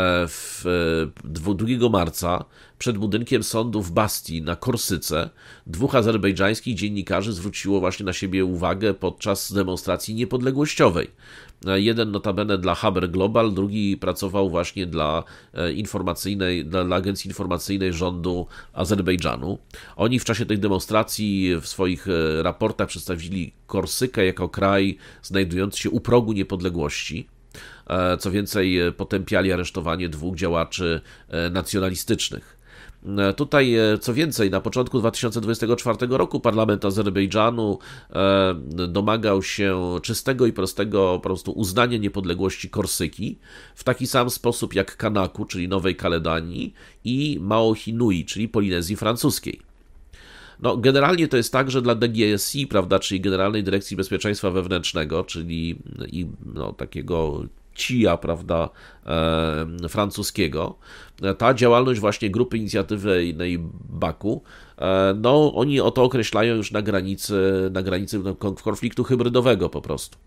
2 marca przed budynkiem sądu w Bastii na Korsyce 2 azerbejdżańskich dziennikarzy zwróciło właśnie na siebie uwagę podczas demonstracji niepodległościowej. Jeden notabene dla Haber Global, drugi pracował właśnie dla agencji informacyjnej rządu Azerbejdżanu. Oni w czasie tej demonstracji w swoich raportach przedstawili Korsykę jako kraj znajdujący się u progu niepodległości. Co więcej, potępiali aresztowanie 2 działaczy nacjonalistycznych. Tutaj, co więcej, na początku 2024 roku parlament Azerbejdżanu domagał się czystego i prostego po prostu uznania niepodległości Korsyki w taki sam sposób jak Kanaku, czyli Nowej Kaledonii, i Maohinui, czyli Polinezji Francuskiej. No, generalnie to jest tak, że dla DGSI, prawda, czyli Generalnej Dyrekcji Bezpieczeństwa Wewnętrznego, czyli takiego CIA, prawda, francuskiego. Ta działalność właśnie Grupy Inicjatywnej Baku, no oni to określają już na granicy konfliktu hybrydowego po prostu.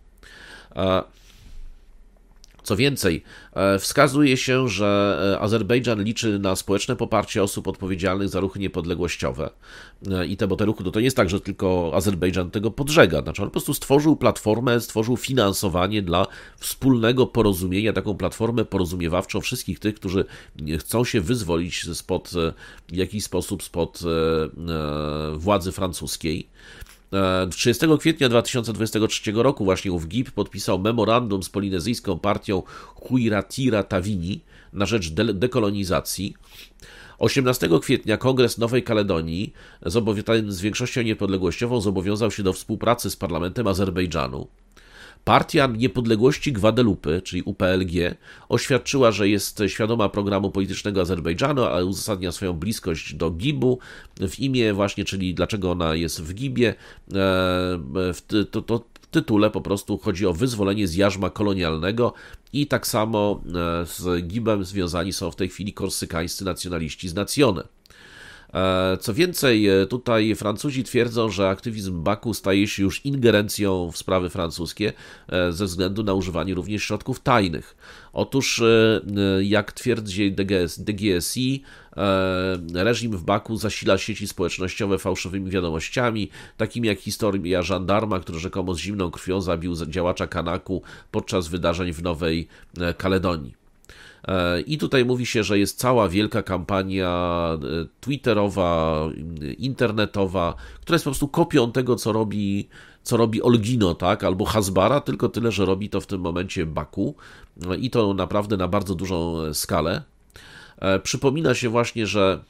Co więcej, wskazuje się, że Azerbejdżan liczy na społeczne poparcie osób odpowiedzialnych za ruchy niepodległościowe. Bo te ruchy, to nie jest tak, że tylko Azerbejdżan tego podżega. Znaczy on po prostu stworzył platformę, stworzył finansowanie dla wspólnego porozumienia, taką platformę porozumiewawczą wszystkich tych, którzy chcą się wyzwolić w jakiś sposób spod władzy francuskiej. 30 kwietnia 2023 roku właśnie UWGIP podpisał memorandum z polinezyjską partią Huiratira Tawini na rzecz dekolonizacji. 18 kwietnia Kongres Nowej Kaledonii z większością niepodległościową zobowiązał się do współpracy z parlamentem Azerbejdżanu. Partia Niepodległości Gwadelupy, czyli UPLG, oświadczyła, że jest świadoma programu politycznego Azerbejdżanu, ale uzasadnia swoją bliskość do GIB-u w imię właśnie, czyli dlaczego ona jest w GIB-ie. W tytule po prostu chodzi o wyzwolenie z jarzma kolonialnego i tak samo z GIB-em związani są w tej chwili korsykańscy nacjonaliści z Nacjone. Co więcej, tutaj Francuzi twierdzą, że aktywizm Baku staje się już ingerencją w sprawy francuskie ze względu na używanie również środków tajnych. Otóż, jak twierdzi DGSI, reżim w Baku zasila sieci społecznościowe fałszywymi wiadomościami, takimi jak historia żandarma, który rzekomo z zimną krwią zabił działacza Kanaku podczas wydarzeń w Nowej Kaledonii. I tutaj mówi się, że jest cała wielka kampania twitterowa, internetowa, która jest po prostu kopią tego, co robi Olgino, tak, albo Hasbara, tylko tyle, że robi to w tym momencie Baku i to naprawdę na bardzo dużą skalę. Przypomina się właśnie, że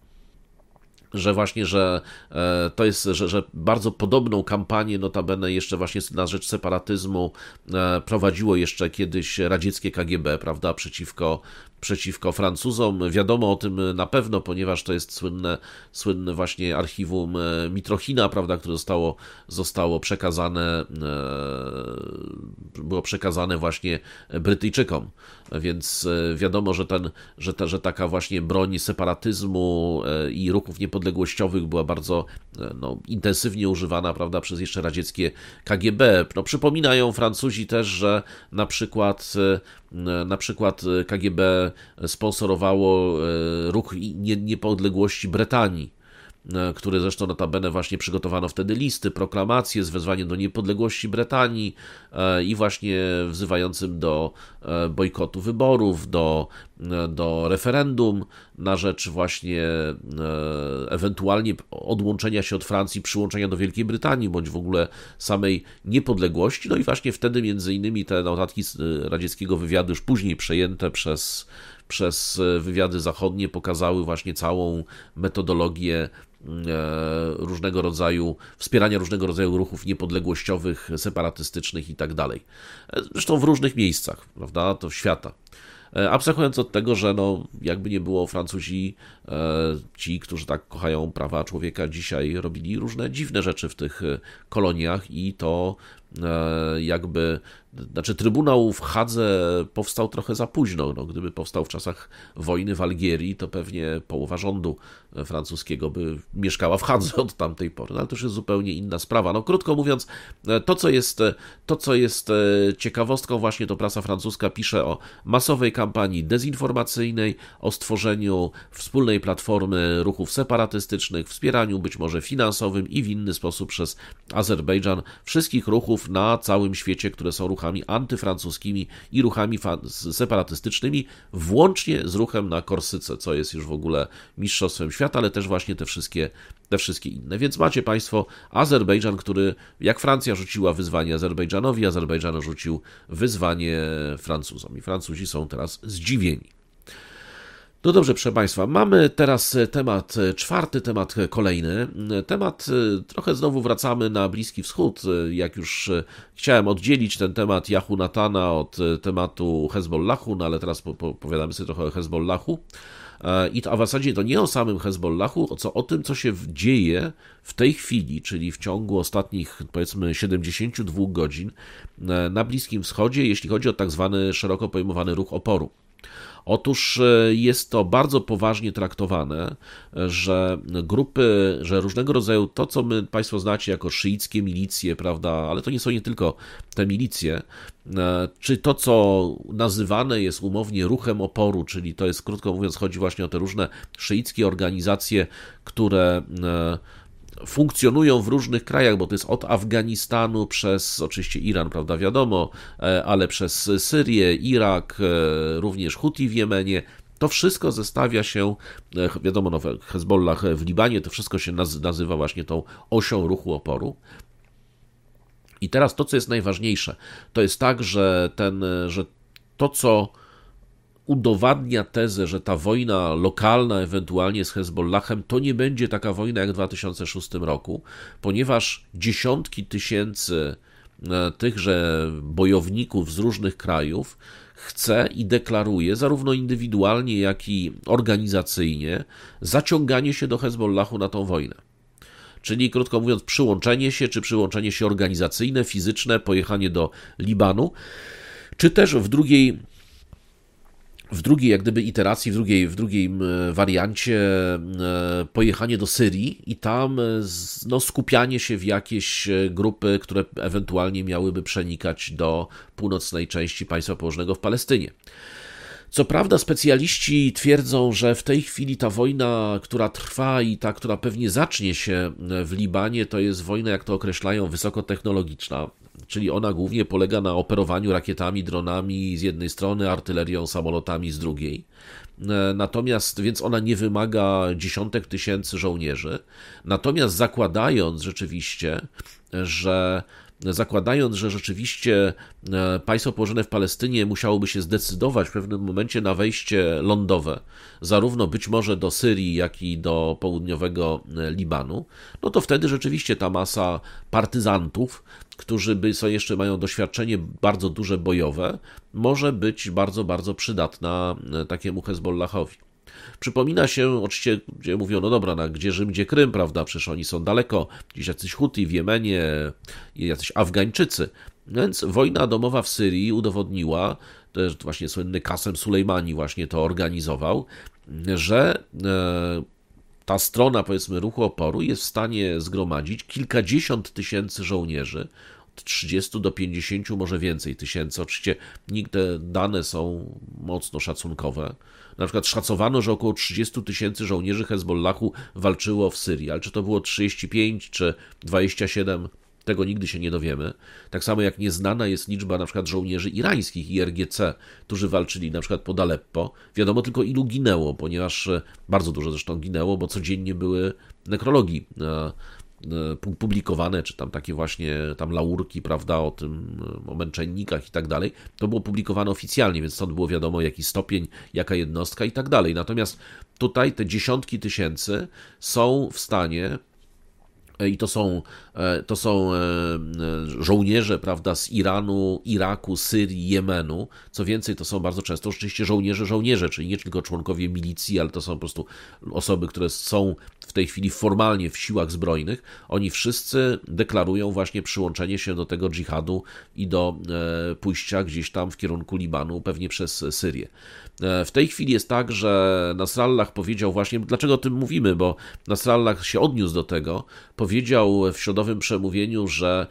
to jest, że bardzo podobną kampanię, notabene jeszcze właśnie na rzecz separatyzmu prowadziło jeszcze kiedyś radzieckie KGB, prawda, przeciwko Francuzom. Wiadomo o tym na pewno, ponieważ to jest słynne właśnie archiwum Mitrochina, prawda, które zostało było przekazane właśnie Brytyjczykom. Więc wiadomo, że taka właśnie broń separatyzmu i ruchów niepodległościowych była bardzo intensywnie używana, prawda, przez jeszcze radzieckie KGB. Przypominają Francuzi też, że na przykład KGB sponsorowało ruch niepodległości Brytanii, który zresztą notabene właśnie przygotowano wtedy listy, proklamacje z wezwaniem do niepodległości Brytanii i właśnie wzywającym do bojkotu wyborów, do referendum na rzecz właśnie ewentualnie odłączenia się od Francji, przyłączenia do Wielkiej Brytanii, bądź w ogóle samej niepodległości. No i właśnie wtedy między innymi te notatki radzieckiego wywiadu, już później przejęte przez wywiady zachodnie, pokazały właśnie całą metodologię wspierania różnego rodzaju ruchów niepodległościowych, separatystycznych i tak dalej. Zresztą w różnych miejscach, prawda, to świata. Abstrahując od tego, że jakby nie było, Francuzi, ci, którzy tak kochają prawa człowieka, dzisiaj robili różne dziwne rzeczy w tych koloniach i to Trybunał w Hadze powstał trochę za późno. Gdyby powstał w czasach wojny w Algierii, to pewnie połowa rządu francuskiego by mieszkała w Hadze od tamtej pory. Ale to już jest zupełnie inna sprawa. Krótko mówiąc, to co jest ciekawostką właśnie, to prasa francuska pisze o masowej kampanii dezinformacyjnej, o stworzeniu wspólnej platformy ruchów separatystycznych, wspieraniu być może finansowym i w inny sposób przez Azerbejdżan wszystkich ruchów na całym świecie, które są ruchami antyfrancuskimi i ruchami separatystycznymi, włącznie z ruchem na Korsyce, co jest już w ogóle mistrzostwem świata, ale też właśnie te wszystkie inne. Więc macie Państwo Azerbejdżan, który jak Francja rzuciła wyzwanie Azerbejdżanowi, Azerbejdżan rzucił wyzwanie Francuzom i Francuzi są teraz zdziwieni. No dobrze, proszę Państwa, mamy teraz temat czwarty, temat kolejny. Trochę znowu wracamy na Bliski Wschód. Jak już chciałem oddzielić ten temat Jahunatana od tematu Hezbollahu, ale teraz opowiadamy sobie trochę o Hezbollahu. A w zasadzie to nie o samym Hezbollahu, co o tym, co się dzieje w tej chwili, czyli w ciągu ostatnich, powiedzmy, 72 godzin na Bliskim Wschodzie, jeśli chodzi o tak zwany szeroko pojmowany ruch oporu. Otóż jest to bardzo poważnie traktowane, że grupy, że różnego rodzaju to, co my Państwo znacie jako szyickie milicje, prawda, ale to nie są nie tylko te milicje, czy to, co nazywane jest umownie ruchem oporu, czyli to jest, krótko mówiąc, chodzi właśnie o te różne szyickie organizacje, które funkcjonują w różnych krajach, bo to jest od Afganistanu przez oczywiście Iran, prawda, wiadomo, ale przez Syrię, Irak, również Huti w Jemenie. To wszystko zestawia się, wiadomo, no, Hezbollah w Libanie, to wszystko się nazywa właśnie tą osią ruchu oporu. I teraz to, co jest najważniejsze, to jest tak, że to, co udowadnia tezę, że ta wojna lokalna ewentualnie z Hezbollahem to nie będzie taka wojna jak w 2006 roku, ponieważ dziesiątki tysięcy tychże bojowników z różnych krajów chce i deklaruje, zarówno indywidualnie, jak i organizacyjnie, zaciąganie się do Hezbollahu na tą wojnę. Czyli, krótko mówiąc, przyłączenie się, czy przyłączenie się organizacyjne, fizyczne, pojechanie do Libanu, czy też w drugiej jak gdyby iteracji, w drugiej wariancie pojechanie do Syrii i tam no, skupianie się w jakieś grupy, które ewentualnie miałyby przenikać do północnej części państwa położonego w Palestynie. Co prawda specjaliści twierdzą, że w tej chwili ta wojna, która trwa i ta, która pewnie zacznie się w Libanie, to jest wojna, jak to określają, wysokotechnologiczna, czyli ona głównie polega na operowaniu rakietami, dronami z jednej strony, artylerią, samolotami z drugiej. Natomiast, więc ona nie wymaga dziesiątek tysięcy żołnierzy. Natomiast zakładając rzeczywiście państwo położone w Palestynie musiałoby się zdecydować w pewnym momencie na wejście lądowe, zarówno być może do Syrii, jak i do południowego Libanu, no to wtedy rzeczywiście ta masa partyzantów, którzy jeszcze mają doświadczenie bardzo duże bojowe, może być bardzo, bardzo przydatna takiemu Hezbollahowi. Przypomina się, oczywiście, gdzie mówią, no dobra, gdzie Rzym, gdzie Krym, prawda, przecież oni są daleko, gdzieś jacyś Huti w Jemenie, jacyś Afgańczycy. Więc wojna domowa w Syrii udowodniła, też właśnie słynny Kasem Sulejmani właśnie to organizował, że ta strona, powiedzmy, ruchu oporu jest w stanie zgromadzić kilkadziesiąt tysięcy żołnierzy, od 30 do 50, może więcej tysięcy. Oczywiście te dane są mocno szacunkowe. Na przykład szacowano, że około 30 tysięcy żołnierzy Hezbollahu walczyło w Syrii, ale czy to było 35 czy 27, tego nigdy się nie dowiemy. Tak samo jak nieznana jest liczba na przykład żołnierzy irańskich IRGC, którzy walczyli na przykład pod Aleppo. Wiadomo tylko ilu ginęło, ponieważ bardzo dużo zresztą ginęło, bo codziennie były nekrologii publikowane, czy tam takie właśnie tam laurki, prawda, o męczennikach i tak dalej. To było publikowane oficjalnie, więc stąd było wiadomo jaki stopień, jaka jednostka i tak dalej. Natomiast tutaj te dziesiątki tysięcy są w stanie, i to są żołnierze, prawda, z Iranu, Iraku, Syrii, Jemenu. Co więcej, to są bardzo często rzeczywiście żołnierze, czyli nie tylko członkowie milicji, ale to są po prostu osoby, które są w tej chwili formalnie w siłach zbrojnych. Oni wszyscy deklarują właśnie przyłączenie się do tego dżihadu i do pójścia gdzieś tam w kierunku Libanu, pewnie przez Syrię. W tej chwili jest tak, że Nasrallah powiedział właśnie, dlaczego o tym mówimy, bo Nasrallah się odniósł do tego, powiedział w środowym przemówieniu, że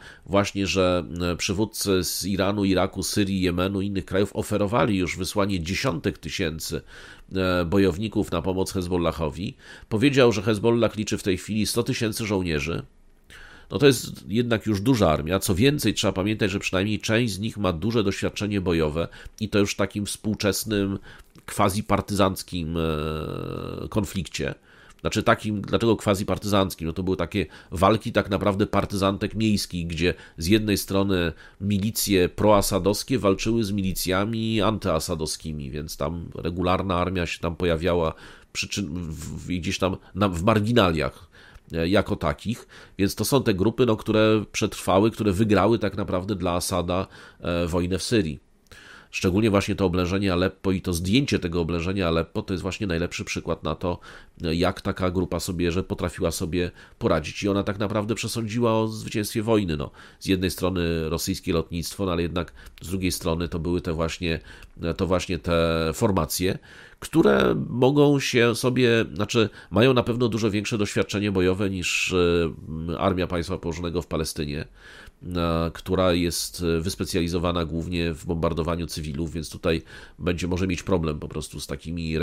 przywódcy z Iranu, Iraku, Syrii, Jemenu i innych krajów oferowali już wysłanie dziesiątek tysięcy bojowników na pomoc Hezbollahowi. Powiedział, że Hezbollah liczy w tej chwili 100 tysięcy żołnierzy. No to jest jednak już duża armia. Co więcej, trzeba pamiętać, że przynajmniej część z nich ma duże doświadczenie bojowe i to już w takim współczesnym, quasi-partyzanckim konflikcie. Znaczy takim, dlaczego quasi-partyzanckim? No to były takie walki tak naprawdę partyzantek miejskich, gdzie z jednej strony milicje proasadowskie walczyły z milicjami antyasadowskimi, więc tam regularna armia się tam pojawiała gdzieś tam w marginaliach jako takich, więc to są te grupy, które przetrwały, które wygrały tak naprawdę dla Asada wojnę w Syrii. szczególnie właśnie to oblężenie Aleppo i to zdjęcie tego oblężenia Aleppo to jest właśnie najlepszy przykład na to, jak taka grupa sobie, że potrafiła sobie poradzić i ona tak naprawdę przesądziła o zwycięstwie wojny. No, z jednej strony rosyjskie lotnictwo, no ale jednak z drugiej strony to były to właśnie te formacje, które mogą się sobie, znaczy mają na pewno dużo większe doświadczenie bojowe niż Armia Państwa Położonego w Palestynie, która jest wyspecjalizowana głównie w bombardowaniu cywilów, więc tutaj może mieć problem po prostu z takimi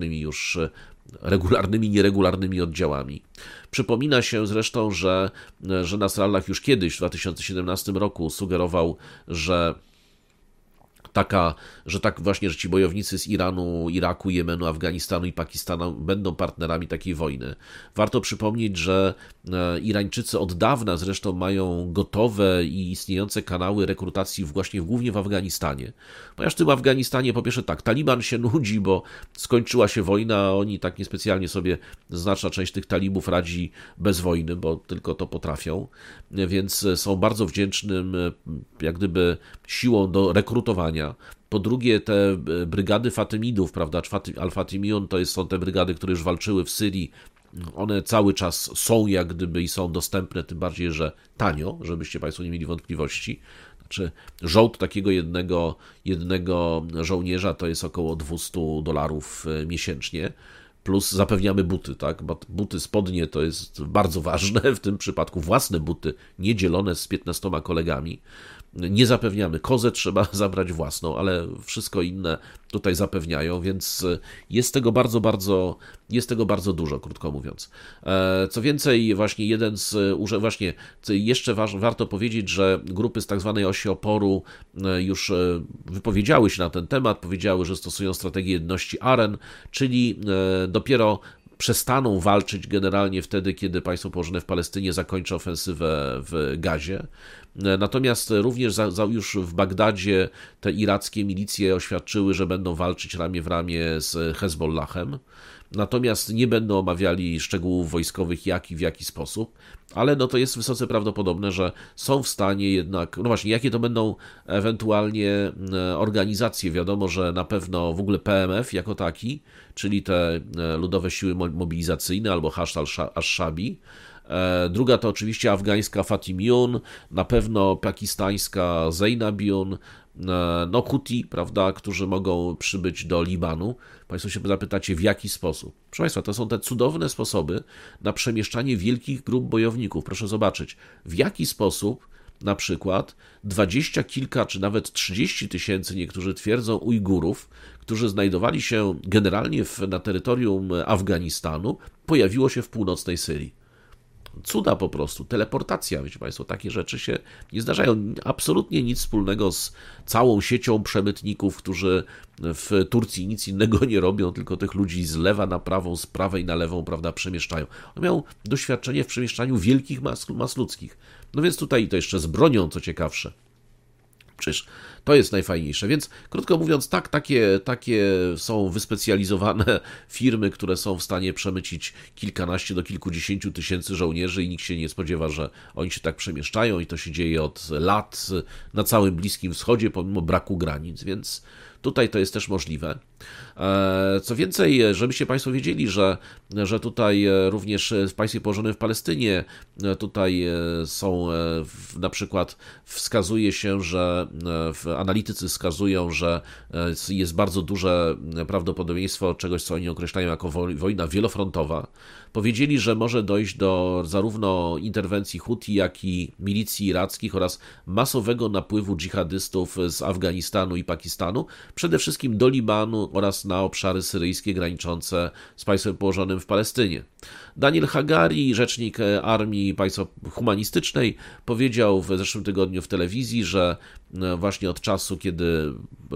nieregularnymi oddziałami. Przypomina się zresztą, że Nasrallah już kiedyś w 2017 roku sugerował, że że ci bojownicy z Iranu, Iraku, Jemenu, Afganistanu i Pakistanu będą partnerami takiej wojny. Warto przypomnieć, że Irańczycy od dawna zresztą mają gotowe i istniejące kanały rekrutacji głównie w Afganistanie. Ponieważ w tym Afganistanie po pierwsze tak, Taliban się nudzi, bo skończyła się wojna, a oni tak niespecjalnie sobie, znaczna część tych talibów radzi bez wojny, bo tylko to potrafią, więc są bardzo wdzięcznym jak gdyby siłą do rekrutowania. Po drugie, te brygady Fatymidów, prawda, Al-Fatimiyun są te brygady, które już walczyły w Syrii. One cały czas są jak gdyby i są dostępne, tym bardziej, że tanio, żebyście Państwo nie mieli wątpliwości. Znaczy, żołd takiego jednego żołnierza to jest około $200 miesięcznie. Plus zapewniamy buty, tak? Buty, spodnie to jest bardzo ważne, w tym przypadku własne buty, niedzielone z 15 kolegami. Nie zapewniamy, kozę trzeba zabrać własną, ale wszystko inne tutaj zapewniają, więc jest tego bardzo dużo, krótko mówiąc. Co więcej, właśnie jeszcze warto powiedzieć, że grupy z tak zwanej osi oporu już wypowiedziały się na ten temat, powiedziały, że stosują strategię jedności AREN, czyli dopiero przestaną walczyć generalnie wtedy, kiedy państwo położone w Palestynie zakończy ofensywę w Gazie. Natomiast również już w Bagdadzie te irackie milicje oświadczyły, że będą walczyć ramię w ramię z Hezbollahem. Natomiast nie będą omawiali szczegółów wojskowych, jak i w jaki sposób, ale no to jest wysoce prawdopodobne, że są w stanie jednak, no właśnie, jakie to będą ewentualnie organizacje. Wiadomo, że na pewno w ogóle PMF jako taki, czyli te ludowe siły mobilizacyjne albo Hashd al-Shabi. Druga to oczywiście afgańska Fatimiyun, na pewno pakistańska Zainabiyun, no Huti, prawda, którzy mogą przybyć do Libanu. Państwo się zapytacie, w jaki sposób? Proszę Państwa, to są te cudowne sposoby na przemieszczanie wielkich grup bojowników. Proszę zobaczyć, w jaki sposób na przykład 20 kilka czy nawet 30 tysięcy, niektórzy twierdzą, Ujgurów, którzy znajdowali się generalnie na terytorium Afganistanu, pojawiło się w północnej Syrii. Cuda po prostu, teleportacja, wiecie Państwo, takie rzeczy się nie zdarzają. Absolutnie nic wspólnego z całą siecią przemytników, którzy w Turcji nic innego nie robią, tylko tych ludzi z lewa na prawą, z prawej na lewą, prawda, przemieszczają. On miał doświadczenie w przemieszczaniu wielkich mas ludzkich. No więc tutaj to jeszcze z bronią, co ciekawsze. Przecież to jest najfajniejsze. Więc krótko mówiąc, tak, takie są wyspecjalizowane firmy, które są w stanie przemycić kilkanaście do kilkudziesięciu tysięcy żołnierzy i nikt się nie spodziewa, że oni się tak przemieszczają i to się dzieje od lat na całym Bliskim Wschodzie, pomimo braku granic, więc tutaj to jest też możliwe. Co więcej, żebyście Państwo wiedzieli, że tutaj również w państwie położonym w Palestynie tutaj są na przykład wskazuje się, że analitycy wskazują, że jest bardzo duże prawdopodobieństwo czegoś, co oni określają jako wojna wielofrontowa. Powiedzieli, że może dojść do zarówno interwencji Huti, jak i milicji irackich oraz masowego napływu dżihadystów z Afganistanu i Pakistanu, przede wszystkim do Libanu oraz na obszary syryjskie graniczące z państwem położonym w Palestynie. Daniel Hagari, rzecznik Armii Państwa Humanistycznej, powiedział w zeszłym tygodniu w telewizji, że właśnie od czasu, kiedy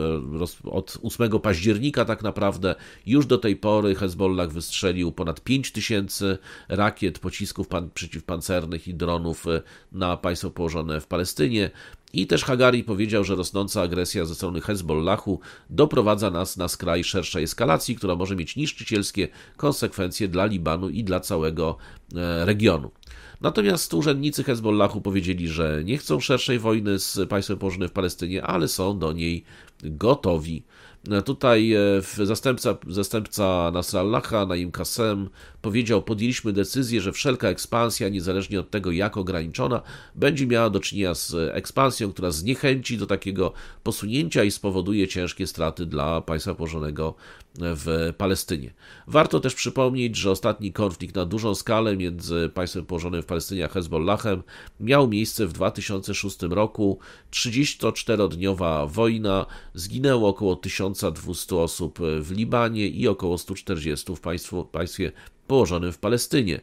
od 8 października tak naprawdę już do tej pory Hezbollah wystrzelił ponad 5000 rakiet, pocisków przeciwpancernych i dronów na państwo położone w Palestynie. I też Hagari powiedział, że rosnąca agresja ze strony Hezbollahu doprowadza nas na skraj szerszej eskalacji, która może mieć niszczycielskie konsekwencje dla Libanu i dla całego regionu. Natomiast urzędnicy Hezbollahu powiedzieli, że nie chcą szerszej wojny z państwem położonym w Palestynie, ale są do niej gotowi. Tutaj zastępca Nasrallaha, Naim Kassem, powiedział: podjęliśmy decyzję, że wszelka ekspansja, niezależnie od tego jak ograniczona, będzie miała do czynienia z ekspansją, która zniechęci do takiego posunięcia i spowoduje ciężkie straty dla państwa położonego w Palestynie. Warto też przypomnieć, że ostatni konflikt na dużą skalę między państwem położonym w Palestynie a Hezbollahem miał miejsce w 2006 roku. 34-dniowa wojna, zginęło około 1200 osób w Libanie i około 140 w państwie położonym w Palestynie.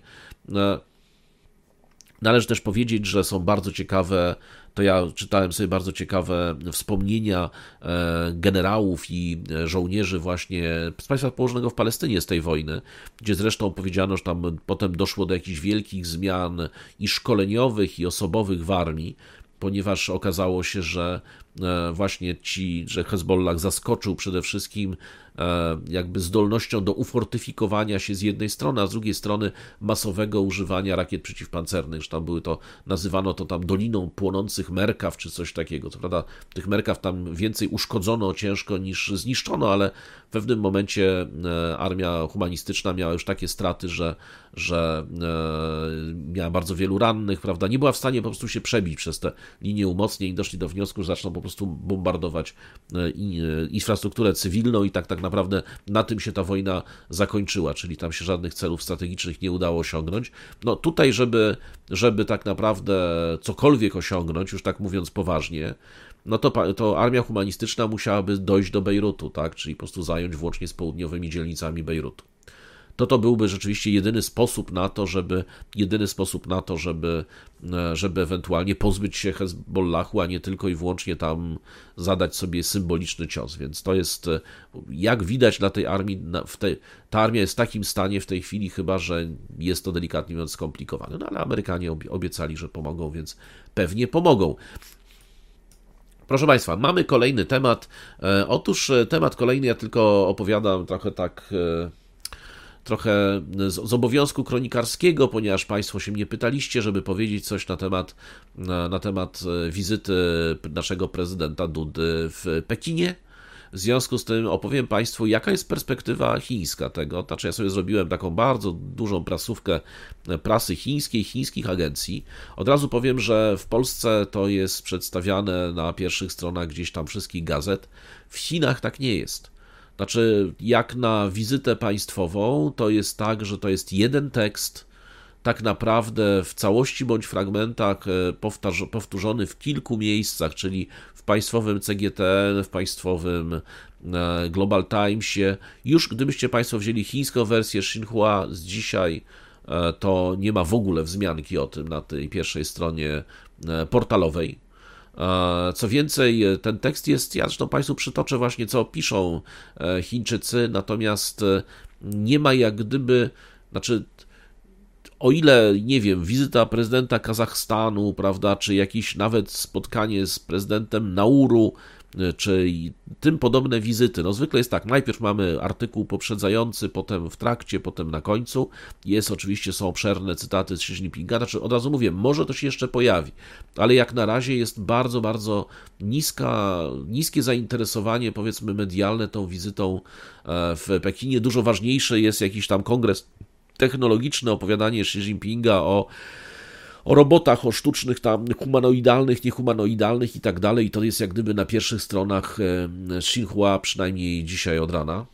Należy też powiedzieć, że są bardzo ciekawe, to ja czytałem sobie bardzo ciekawe wspomnienia generałów i żołnierzy właśnie z państwa położonego w Palestynie z tej wojny, gdzie zresztą powiedziano, że tam potem doszło do jakichś wielkich zmian i szkoleniowych, i osobowych w armii, ponieważ okazało się, że właśnie że Hezbollah zaskoczył przede wszystkim jakby zdolnością do ufortyfikowania się z jednej strony, a z drugiej strony masowego używania rakiet przeciwpancernych, że tam nazywano to tam Doliną Płonących Merkaw, czy coś takiego. Co prawda tych Merkaw tam więcej uszkodzono ciężko niż zniszczono, ale w pewnym momencie armia humanistyczna miała już takie straty, że miała bardzo wielu rannych, prawda, nie była w stanie po prostu się przebić przez te linie umocnień i doszli do wniosku, że zaczną po prostu bombardować infrastrukturę cywilną i tak naprawdę na tym się ta wojna zakończyła, czyli tam się żadnych celów strategicznych nie udało osiągnąć. No tutaj, żeby tak naprawdę cokolwiek osiągnąć, już tak mówiąc poważnie, no to armia humanistyczna musiałaby dojść do Bejrutu, tak, czyli po prostu zająć włącznie z południowymi dzielnicami Bejrutu. To byłby rzeczywiście jedyny sposób na to, żeby ewentualnie pozbyć się Hezbollahu, a nie tylko i wyłącznie tam zadać sobie symboliczny cios. Więc to jest, jak widać na tej armii, ta armia jest w takim stanie w tej chwili chyba, że jest to delikatnie mówiąc skomplikowane. No ale Amerykanie obiecali, że pomogą, więc pewnie pomogą. Proszę Państwa, mamy kolejny temat. Otóż temat kolejny, ja tylko opowiadam trochę z obowiązku kronikarskiego, ponieważ Państwo się mnie pytaliście, żeby powiedzieć coś na temat wizyty naszego prezydenta Dudy w Pekinie. W związku z tym opowiem Państwu, jaka jest perspektywa chińska tego. Znaczy ja sobie zrobiłem taką bardzo dużą prasówkę prasy chińskiej, chińskich agencji. Od razu powiem, że w Polsce to jest przedstawiane na pierwszych stronach gdzieś tam wszystkich gazet. W Chinach tak nie jest. Znaczy, jak na wizytę państwową, to jest tak, że to jest jeden tekst, tak naprawdę w całości bądź fragmentach powtórzony w kilku miejscach, czyli w państwowym CGTN, w państwowym Global Timesie. Już gdybyście Państwo wzięli chińską wersję Xinhua z dzisiaj, to nie ma w ogóle wzmianki o tym na tej pierwszej stronie portalowej. Co więcej, ten tekst jest, ja zresztą Państwu przytoczę właśnie, co piszą Chińczycy, natomiast nie ma jak gdyby, znaczy, o ile, nie wiem, wizyta prezydenta Kazachstanu, prawda, czy jakieś nawet spotkanie z prezydentem Nauru, czy tym podobne wizyty. No zwykle jest tak, najpierw mamy artykuł poprzedzający, potem w trakcie, potem na końcu. Są obszerne cytaty z Xi Jinpinga. Znaczy, od razu mówię, może to się jeszcze pojawi, ale jak na razie jest bardzo, bardzo niskie zainteresowanie, powiedzmy, medialne tą wizytą w Pekinie. Dużo ważniejszy jest jakiś tam kongres technologiczny, opowiadanie Xi Jinpinga o robotach, o sztucznych tam humanoidalnych, niehumanoidalnych i tak dalej. I to jest jak gdyby na pierwszych stronach Xinhua, przynajmniej dzisiaj od rana.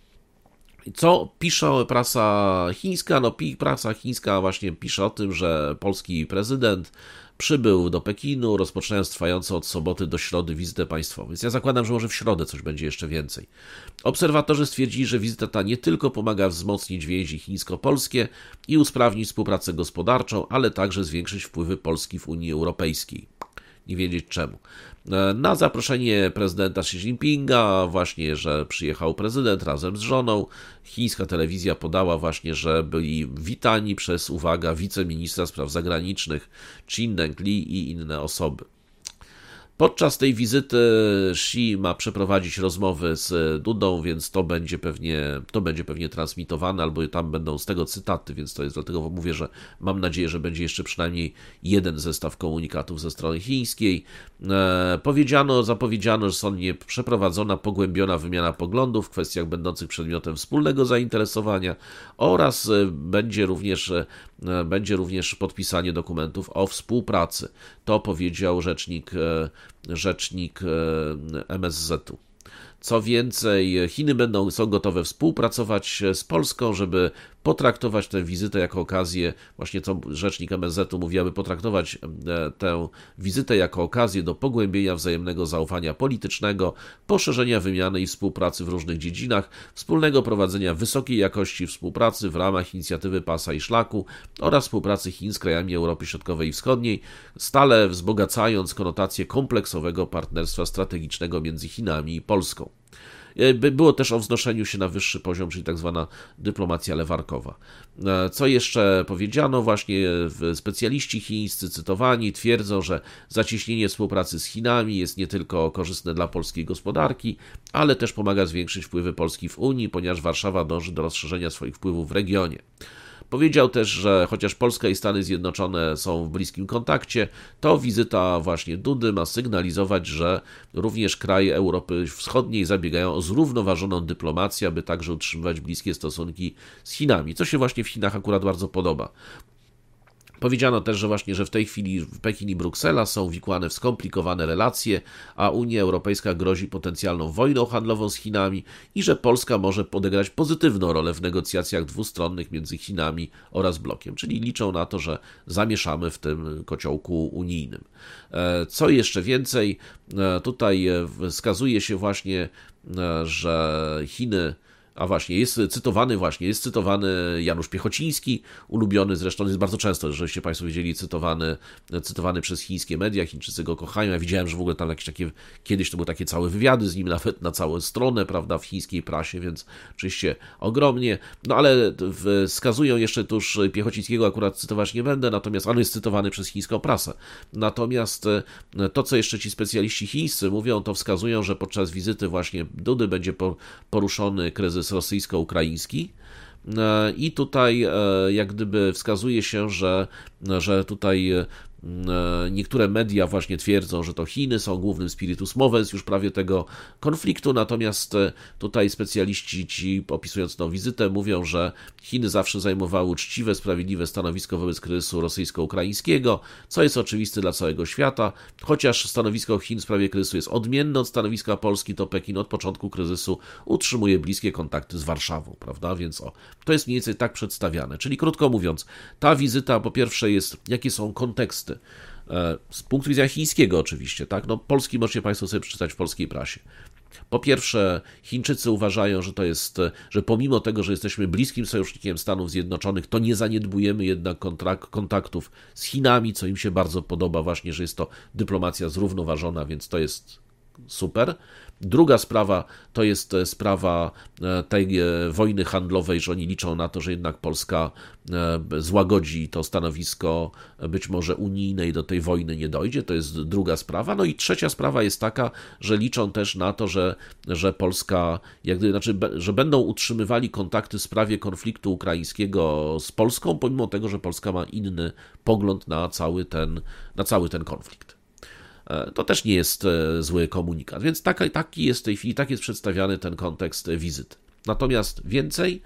Co pisze prasa chińska? No prasa chińska właśnie pisze o tym, że polski prezydent przybył do Pekinu, rozpoczynając trwającą od soboty do środy wizytę państwową. Więc ja zakładam, że może w środę coś będzie jeszcze więcej. Obserwatorzy stwierdzili, że wizyta ta nie tylko pomaga wzmocnić więzi chińsko-polskie i usprawnić współpracę gospodarczą, ale także zwiększyć wpływy Polski w Unii Europejskiej. Nie wiedzieć czemu. Na zaproszenie prezydenta Xi Jinpinga, właśnie, że przyjechał prezydent razem z żoną, chińska telewizja podała właśnie, że byli witani przez, uwaga, wiceministra spraw zagranicznych Qin Dengli i inne osoby. Podczas tej wizyty Xi ma przeprowadzić rozmowy z Dudą, więc to będzie pewnie transmitowane, albo tam będą z tego cytaty, więc to jest dlatego mówię, że mam nadzieję, że będzie jeszcze przynajmniej jeden zestaw komunikatów ze strony chińskiej. Zapowiedziano, że zostanie przeprowadzona pogłębiona wymiana poglądów w kwestiach będących przedmiotem wspólnego zainteresowania oraz będzie również podpisanie dokumentów o współpracy. To powiedział rzecznik MSZ-u. Co więcej, Chiny są gotowe współpracować z Polską, żeby potraktować tę wizytę jako okazję, właśnie co rzecznik MSZ-u mówi, aby potraktować tę wizytę jako okazję do pogłębienia wzajemnego zaufania politycznego, poszerzenia wymiany i współpracy w różnych dziedzinach, wspólnego prowadzenia wysokiej jakości współpracy w ramach inicjatywy Pasa i Szlaku oraz współpracy Chin z krajami Europy Środkowej i Wschodniej, stale wzbogacając konotację kompleksowego partnerstwa strategicznego między Chinami i Polską. Było też o wznoszeniu się na wyższy poziom, czyli tak zwana dyplomacja lewarkowa. Co jeszcze powiedziano? Właśnie specjaliści chińscy cytowani twierdzą, że zacieśnienie współpracy z Chinami jest nie tylko korzystne dla polskiej gospodarki, ale też pomaga zwiększyć wpływy Polski w Unii, ponieważ Warszawa dąży do rozszerzenia swoich wpływów w regionie. Powiedział też, że chociaż Polska i Stany Zjednoczone są w bliskim kontakcie, to wizyta właśnie Dudy ma sygnalizować, że również kraje Europy Wschodniej zabiegają o zrównoważoną dyplomację, aby także utrzymywać bliskie stosunki z Chinami, co się właśnie w Chinach akurat bardzo podoba. Powiedziano też, że w tej chwili Pekin i Bruksela są uwikłane w skomplikowane relacje, a Unia Europejska grozi potencjalną wojną handlową z Chinami i że Polska może odegrać pozytywną rolę w negocjacjach dwustronnych między Chinami oraz blokiem, czyli liczą na to, że zamieszamy w tym kociołku unijnym. Co jeszcze więcej, tutaj wskazuje się właśnie, że Chiny. A właśnie, jest cytowany Janusz Piechociński, ulubiony zresztą, jest bardzo często, żebyście Państwo wiedzieli, cytowany przez chińskie media, Chińczycy go kochają. Ja widziałem, że w ogóle tam jakieś takie, kiedyś to były takie całe wywiady z nim, nawet na całą stronę, prawda, w chińskiej prasie, więc oczywiście ogromnie. No ale wskazują jeszcze tuż, Piechocińskiego akurat cytować nie będę, natomiast on jest cytowany przez chińską prasę. Natomiast to, co jeszcze ci specjaliści chińscy mówią, to wskazują, że podczas wizyty właśnie Dudy będzie poruszony kryzys rosyjsko-ukraiński i tutaj jak gdyby wskazuje się, że tutaj niektóre media właśnie twierdzą, że to Chiny są głównym spiritus movens już prawie tego konfliktu, natomiast tutaj specjaliści ci opisując tę wizytę mówią, że Chiny zawsze zajmowały uczciwe, sprawiedliwe stanowisko wobec kryzysu rosyjsko-ukraińskiego, co jest oczywiste dla całego świata. Chociaż stanowisko Chin w sprawie kryzysu jest odmienne od stanowiska Polski, to Pekin od początku kryzysu utrzymuje bliskie kontakty z Warszawą, prawda? Więc to jest mniej więcej tak przedstawiane. Czyli krótko mówiąc, ta wizyta po pierwsze jest, jakie są konteksty, z punktu widzenia chińskiego oczywiście, tak? No, polski możecie Państwo sobie przeczytać w polskiej prasie. Po pierwsze, Chińczycy uważają, że pomimo tego, że jesteśmy bliskim sojusznikiem Stanów Zjednoczonych, to nie zaniedbujemy jednak kontaktów z Chinami, co im się bardzo podoba właśnie, że jest to dyplomacja zrównoważona, więc to jest super. Druga sprawa to jest sprawa tej wojny handlowej, że oni liczą na to, że jednak Polska złagodzi to stanowisko być może unijne i do tej wojny nie dojdzie. To jest druga sprawa. No i trzecia sprawa jest taka, że liczą też na to, że Polska, że będą utrzymywali kontakty w sprawie konfliktu ukraińskiego z Polską, pomimo tego, że Polska ma inny pogląd na cały ten konflikt. To też nie jest zły komunikat, więc taki jest w tej chwili, tak jest przedstawiany ten kontekst wizyty. Natomiast więcej,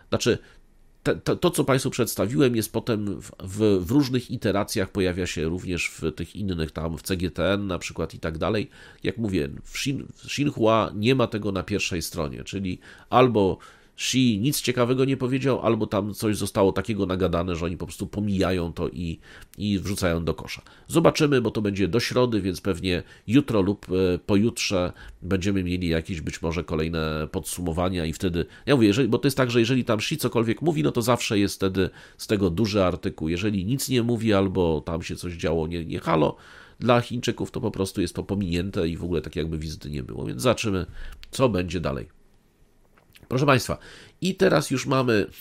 to co Państwu przedstawiłem jest potem w różnych iteracjach, pojawia się również w tych innych tam, w CGTN na przykład i tak dalej. Jak mówię, w Xinhua nie ma tego na pierwszej stronie, czyli albo Xi nic ciekawego nie powiedział, albo tam coś zostało takiego nagadane, że oni po prostu pomijają to i wrzucają do kosza. Zobaczymy, bo to będzie do środy, więc pewnie jutro lub pojutrze będziemy mieli jakieś być może kolejne podsumowania i wtedy, ja mówię, bo to jest tak, że jeżeli tam Xi cokolwiek mówi, no to zawsze jest wtedy z tego duży artykuł. Jeżeli nic nie mówi, albo tam się coś działo nie halo, dla Chińczyków to po prostu jest to pominięte i w ogóle tak jakby wizyty nie było, więc zobaczymy, co będzie dalej. Proszę Państwa, i teraz już mamy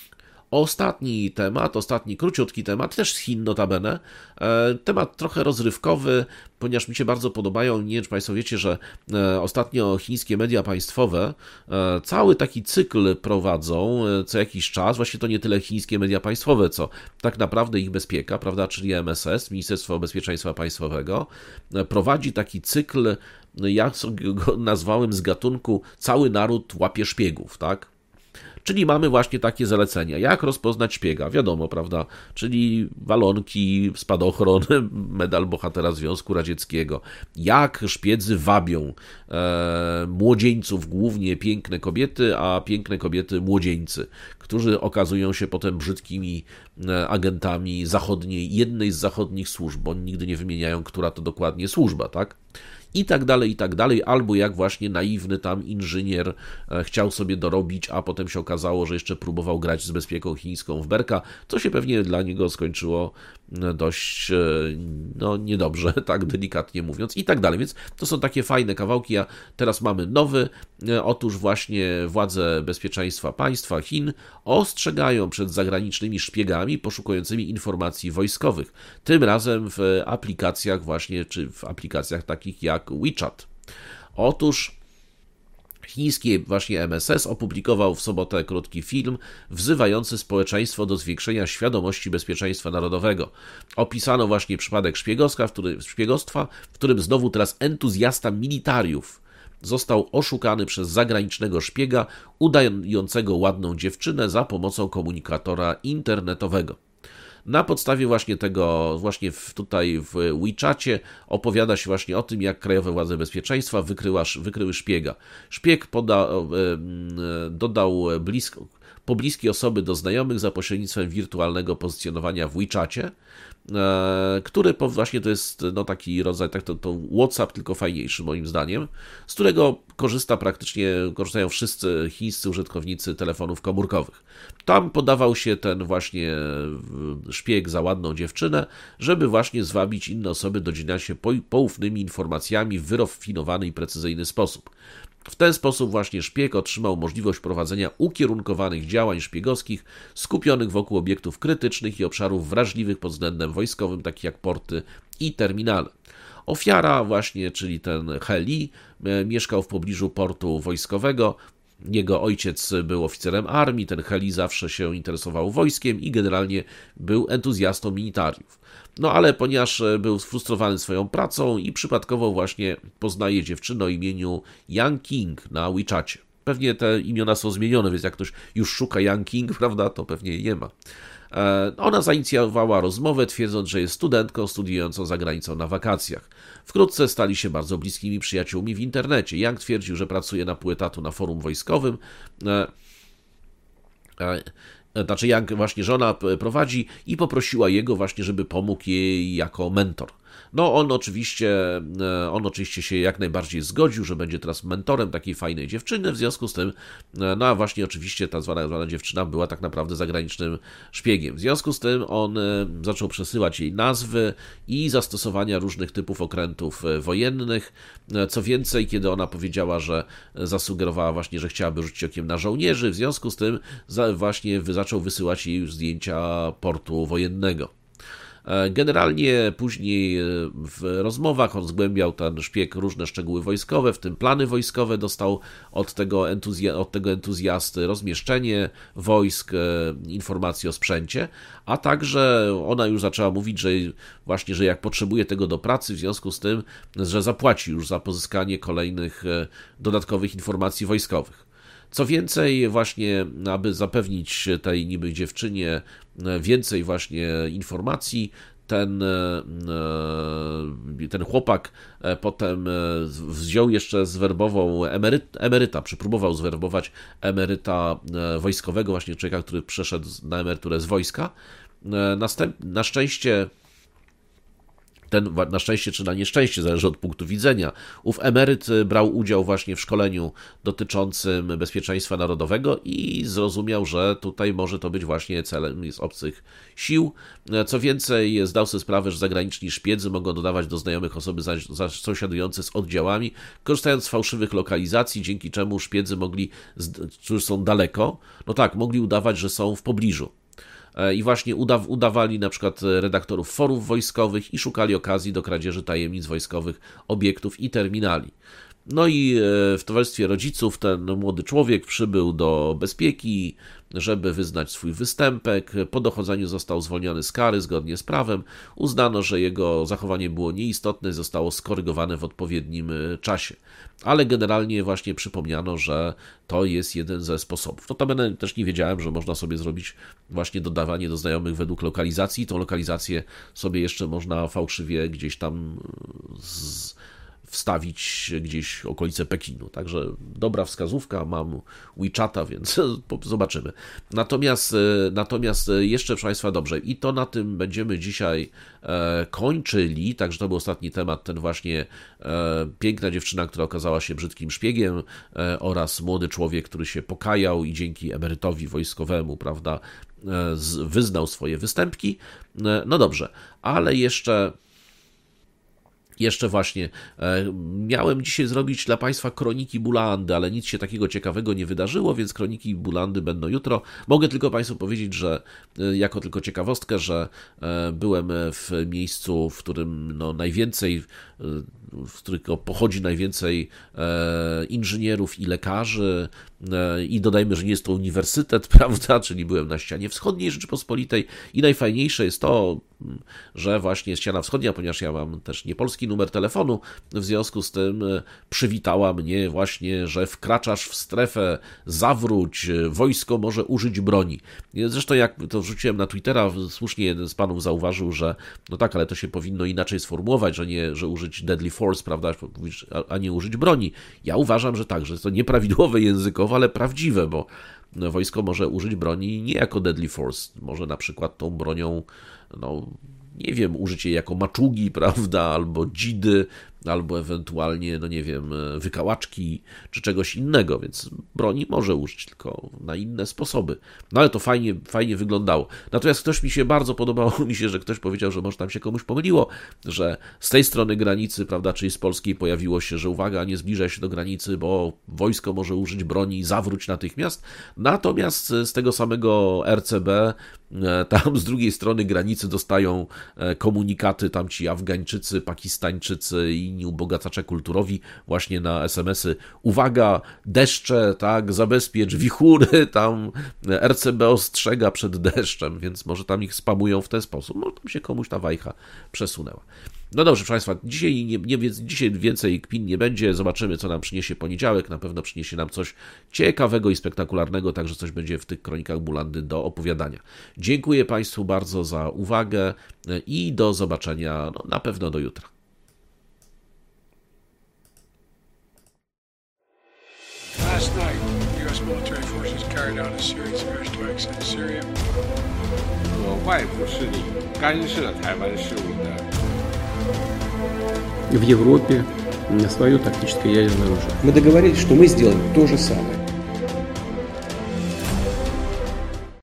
Ostatni temat, ostatni króciutki temat, też z Chin notabene, temat trochę rozrywkowy, ponieważ mi się bardzo podobają, nie wiem czy Państwo wiecie, że ostatnio chińskie media państwowe cały taki cykl prowadzą co jakiś czas, właśnie to nie tyle chińskie media państwowe, co tak naprawdę ich bezpieka, prawda, czyli MSS, Ministerstwo Bezpieczeństwa Państwowego, prowadzi taki cykl, ja sobie go nazwałem z gatunku Cały naród łapie szpiegów, tak? Czyli mamy właśnie takie zalecenia. Jak rozpoznać szpiega? Wiadomo, prawda? Czyli walonki, spadochron, medal bohatera Związku Radzieckiego. Jak szpiedzy wabią młodzieńców, głównie piękne kobiety, a piękne kobiety młodzieńcy, którzy okazują się potem brzydkimi agentami jednej z zachodnich służb, bo oni nigdy nie wymieniają, która to dokładnie służba, tak? I tak dalej, albo jak właśnie naiwny tam inżynier chciał sobie dorobić, a potem się okazało, że jeszcze próbował grać z bezpieką chińską w berka, co się pewnie dla niego skończyło dość niedobrze, tak delikatnie mówiąc, i tak dalej, więc to są takie fajne kawałki, a teraz mamy nowy, otóż właśnie władze bezpieczeństwa państwa Chin ostrzegają przed zagranicznymi szpiegami poszukującymi informacji wojskowych, tym razem w aplikacjach właśnie, czy w aplikacjach takich jak WeChat. Otóż chiński właśnie MSS opublikował w sobotę krótki film wzywający społeczeństwo do zwiększenia świadomości bezpieczeństwa narodowego. Opisano właśnie przypadek szpiegostwa, w którym znowu teraz entuzjasta militariów został oszukany przez zagranicznego szpiega udającego ładną dziewczynę za pomocą komunikatora internetowego. Na podstawie właśnie tego, tutaj w WeChacie opowiada się właśnie o tym, jak krajowe władze bezpieczeństwa wykryły szpiega. Szpieg dodał pobliskie osoby do znajomych za pośrednictwem wirtualnego pozycjonowania w WeChacie, który właśnie to jest taki rodzaj, to WhatsApp, tylko fajniejszy moim zdaniem, z którego korzystają wszyscy chińscy użytkownicy telefonów komórkowych. Tam podawał się ten właśnie szpieg za ładną dziewczynę, żeby właśnie zwabić inne osoby do dzielenia się poufnymi informacjami w wyrafinowany i precyzyjny sposób. W ten sposób właśnie szpieg otrzymał możliwość prowadzenia ukierunkowanych działań szpiegowskich skupionych wokół obiektów krytycznych i obszarów wrażliwych pod względem wojskowym, takich jak porty i terminale. Ofiara właśnie, czyli ten He Li, mieszkał w pobliżu portu wojskowego. Jego ojciec był oficerem armii, ten He Li zawsze się interesował wojskiem i generalnie był entuzjastą militariów. No ale ponieważ był sfrustrowany swoją pracą i przypadkowo właśnie poznaje dziewczynę o imieniu Yang King na WeChacie. Pewnie te imiona są zmienione, więc jak ktoś już szuka Yang King, prawda, to pewnie jej nie ma. Ona zainicjowała rozmowę, twierdząc, że jest studentką studiującą za granicą na wakacjach. Wkrótce stali się bardzo bliskimi przyjaciółmi w internecie. Yang twierdził, że pracuje na pół etatu na forum wojskowym. Znaczy Yang właśnie żona prowadzi i poprosiła jego właśnie, żeby pomógł jej jako mentor. No on oczywiście się jak najbardziej zgodził, że będzie teraz mentorem takiej fajnej dziewczyny, w związku z tym, no a właśnie oczywiście ta zwana dziewczyna była tak naprawdę zagranicznym szpiegiem. W związku z tym on zaczął przesyłać jej nazwy i zastosowania różnych typów okrętów wojennych. Co więcej, kiedy ona powiedziała, że zasugerowała właśnie, że chciałaby rzucić okiem na żołnierzy, w związku z tym właśnie zaczął wysyłać jej już zdjęcia portu wojennego. Generalnie później w rozmowach on zgłębiał ten szpieg różne szczegóły wojskowe, w tym plany wojskowe, dostał od tego entuzjasty rozmieszczenie wojsk, informacje o sprzęcie, a także ona już zaczęła mówić, że jak potrzebuje tego do pracy, w związku z tym, że zapłaci już za pozyskanie kolejnych dodatkowych informacji wojskowych. Co więcej, właśnie aby zapewnić tej niby dziewczynie więcej właśnie informacji, ten chłopak potem zwerbował próbował zwerbować emeryta wojskowego, właśnie człowieka, który przeszedł na emeryturę z wojska. Na szczęście czy na nieszczęście, zależy od punktu widzenia, ów emeryt brał udział właśnie w szkoleniu dotyczącym bezpieczeństwa narodowego i zrozumiał, że tutaj może to być właśnie celem z obcych sił. Co więcej, zdał sobie sprawę, że zagraniczni szpiedzy mogą dodawać do znajomych osoby sąsiadujące z oddziałami, korzystając z fałszywych lokalizacji, dzięki czemu szpiedzy którzy są daleko, mogli udawać, że są w pobliżu. i właśnie udawali na przykład redaktorów forów wojskowych i szukali okazji do kradzieży tajemnic wojskowych, obiektów i terminali. No i w towarzystwie rodziców ten młody człowiek przybył do bezpieki, żeby wyznać swój występek. Po dochodzeniu został zwolniony z kary zgodnie z prawem. Uznano, że jego zachowanie było nieistotne, zostało skorygowane w odpowiednim czasie. Ale generalnie właśnie przypomniano, że to jest jeden ze sposobów. Notabene też nie wiedziałem, że można sobie zrobić właśnie dodawanie do znajomych według lokalizacji. Tą lokalizację sobie jeszcze można fałszywie gdzieś tam wstawić gdzieś okolice Pekinu. Także dobra wskazówka, mam WeChata, więc zobaczymy. Natomiast jeszcze, proszę Państwa, dobrze, i to na tym będziemy dzisiaj kończyli, także to był ostatni temat, ten właśnie piękna dziewczyna, która okazała się brzydkim szpiegiem oraz młody człowiek, który się pokajał i dzięki emerytowi wojskowemu, prawda, wyznał swoje występki. No dobrze, ale jeszcze właśnie miałem dzisiaj zrobić dla Państwa kroniki Bulandy, ale nic się takiego ciekawego nie wydarzyło, więc kroniki Bulandy będą jutro. Mogę tylko Państwu powiedzieć, że jako tylko ciekawostkę, że byłem w miejscu, w którym najwięcej, z którego pochodzi najwięcej inżynierów i lekarzy, i dodajmy, że nie jest to uniwersytet, prawda, czyli byłem na ścianie wschodniej Rzeczypospolitej i najfajniejsze jest to, że właśnie jest ściana wschodnia, ponieważ ja mam też niepolski numer telefonu, w związku z tym przywitała mnie właśnie, że wkraczasz w strefę, zawróć, wojsko może użyć broni. Zresztą jak to wrzuciłem na Twittera, słusznie jeden z panów zauważył, że no tak, ale to się powinno inaczej sformułować, że użyć deadly force, prawda, a nie użyć broni. Ja uważam, że tak, że jest to nieprawidłowe językowo, ale prawdziwe, bo wojsko może użyć broni nie jako deadly force, może na przykład tą bronią, nie wiem, użyć jej jako maczugi, prawda, albo dzidy, albo ewentualnie, wykałaczki, czy czegoś innego, więc broni może użyć, tylko na inne sposoby. No ale to fajnie wyglądało. Natomiast bardzo podobało mi się, że ktoś powiedział, że może tam się komuś pomyliło, że z tej strony granicy, prawda, czyli z polskiej pojawiło się, że uwaga, nie zbliżaj się do granicy, bo wojsko może użyć broni, zawróć natychmiast. Natomiast z tego samego RCB, tam z drugiej strony granicy dostają komunikaty tamci Afgańczycy, Pakistańczycy i inni ubogacacze kulturowi właśnie na SMS-y. Uwaga, deszcze, tak, zabezpiecz, wichury, tam RCB ostrzega przed deszczem, więc może tam ich spamują w ten sposób. Może tam się komuś ta wajcha przesunęła. No dobrze, proszę Państwa, dzisiaj więcej kpin nie będzie, zobaczymy, co nam przyniesie poniedziałek, na pewno przyniesie nam coś ciekawego i spektakularnego, także coś będzie w tych kronikach Bulandy do opowiadania. Dziękuję Państwu bardzo za uwagę i do zobaczenia, na pewno do jutra. Last night, U.S. military forces carried out a series of airstrikes in Syria. 外部势力干涉台湾事务的。 В Европе свое тактическое ядерное оружие. Мы договорились, что мы сделаем то же самое.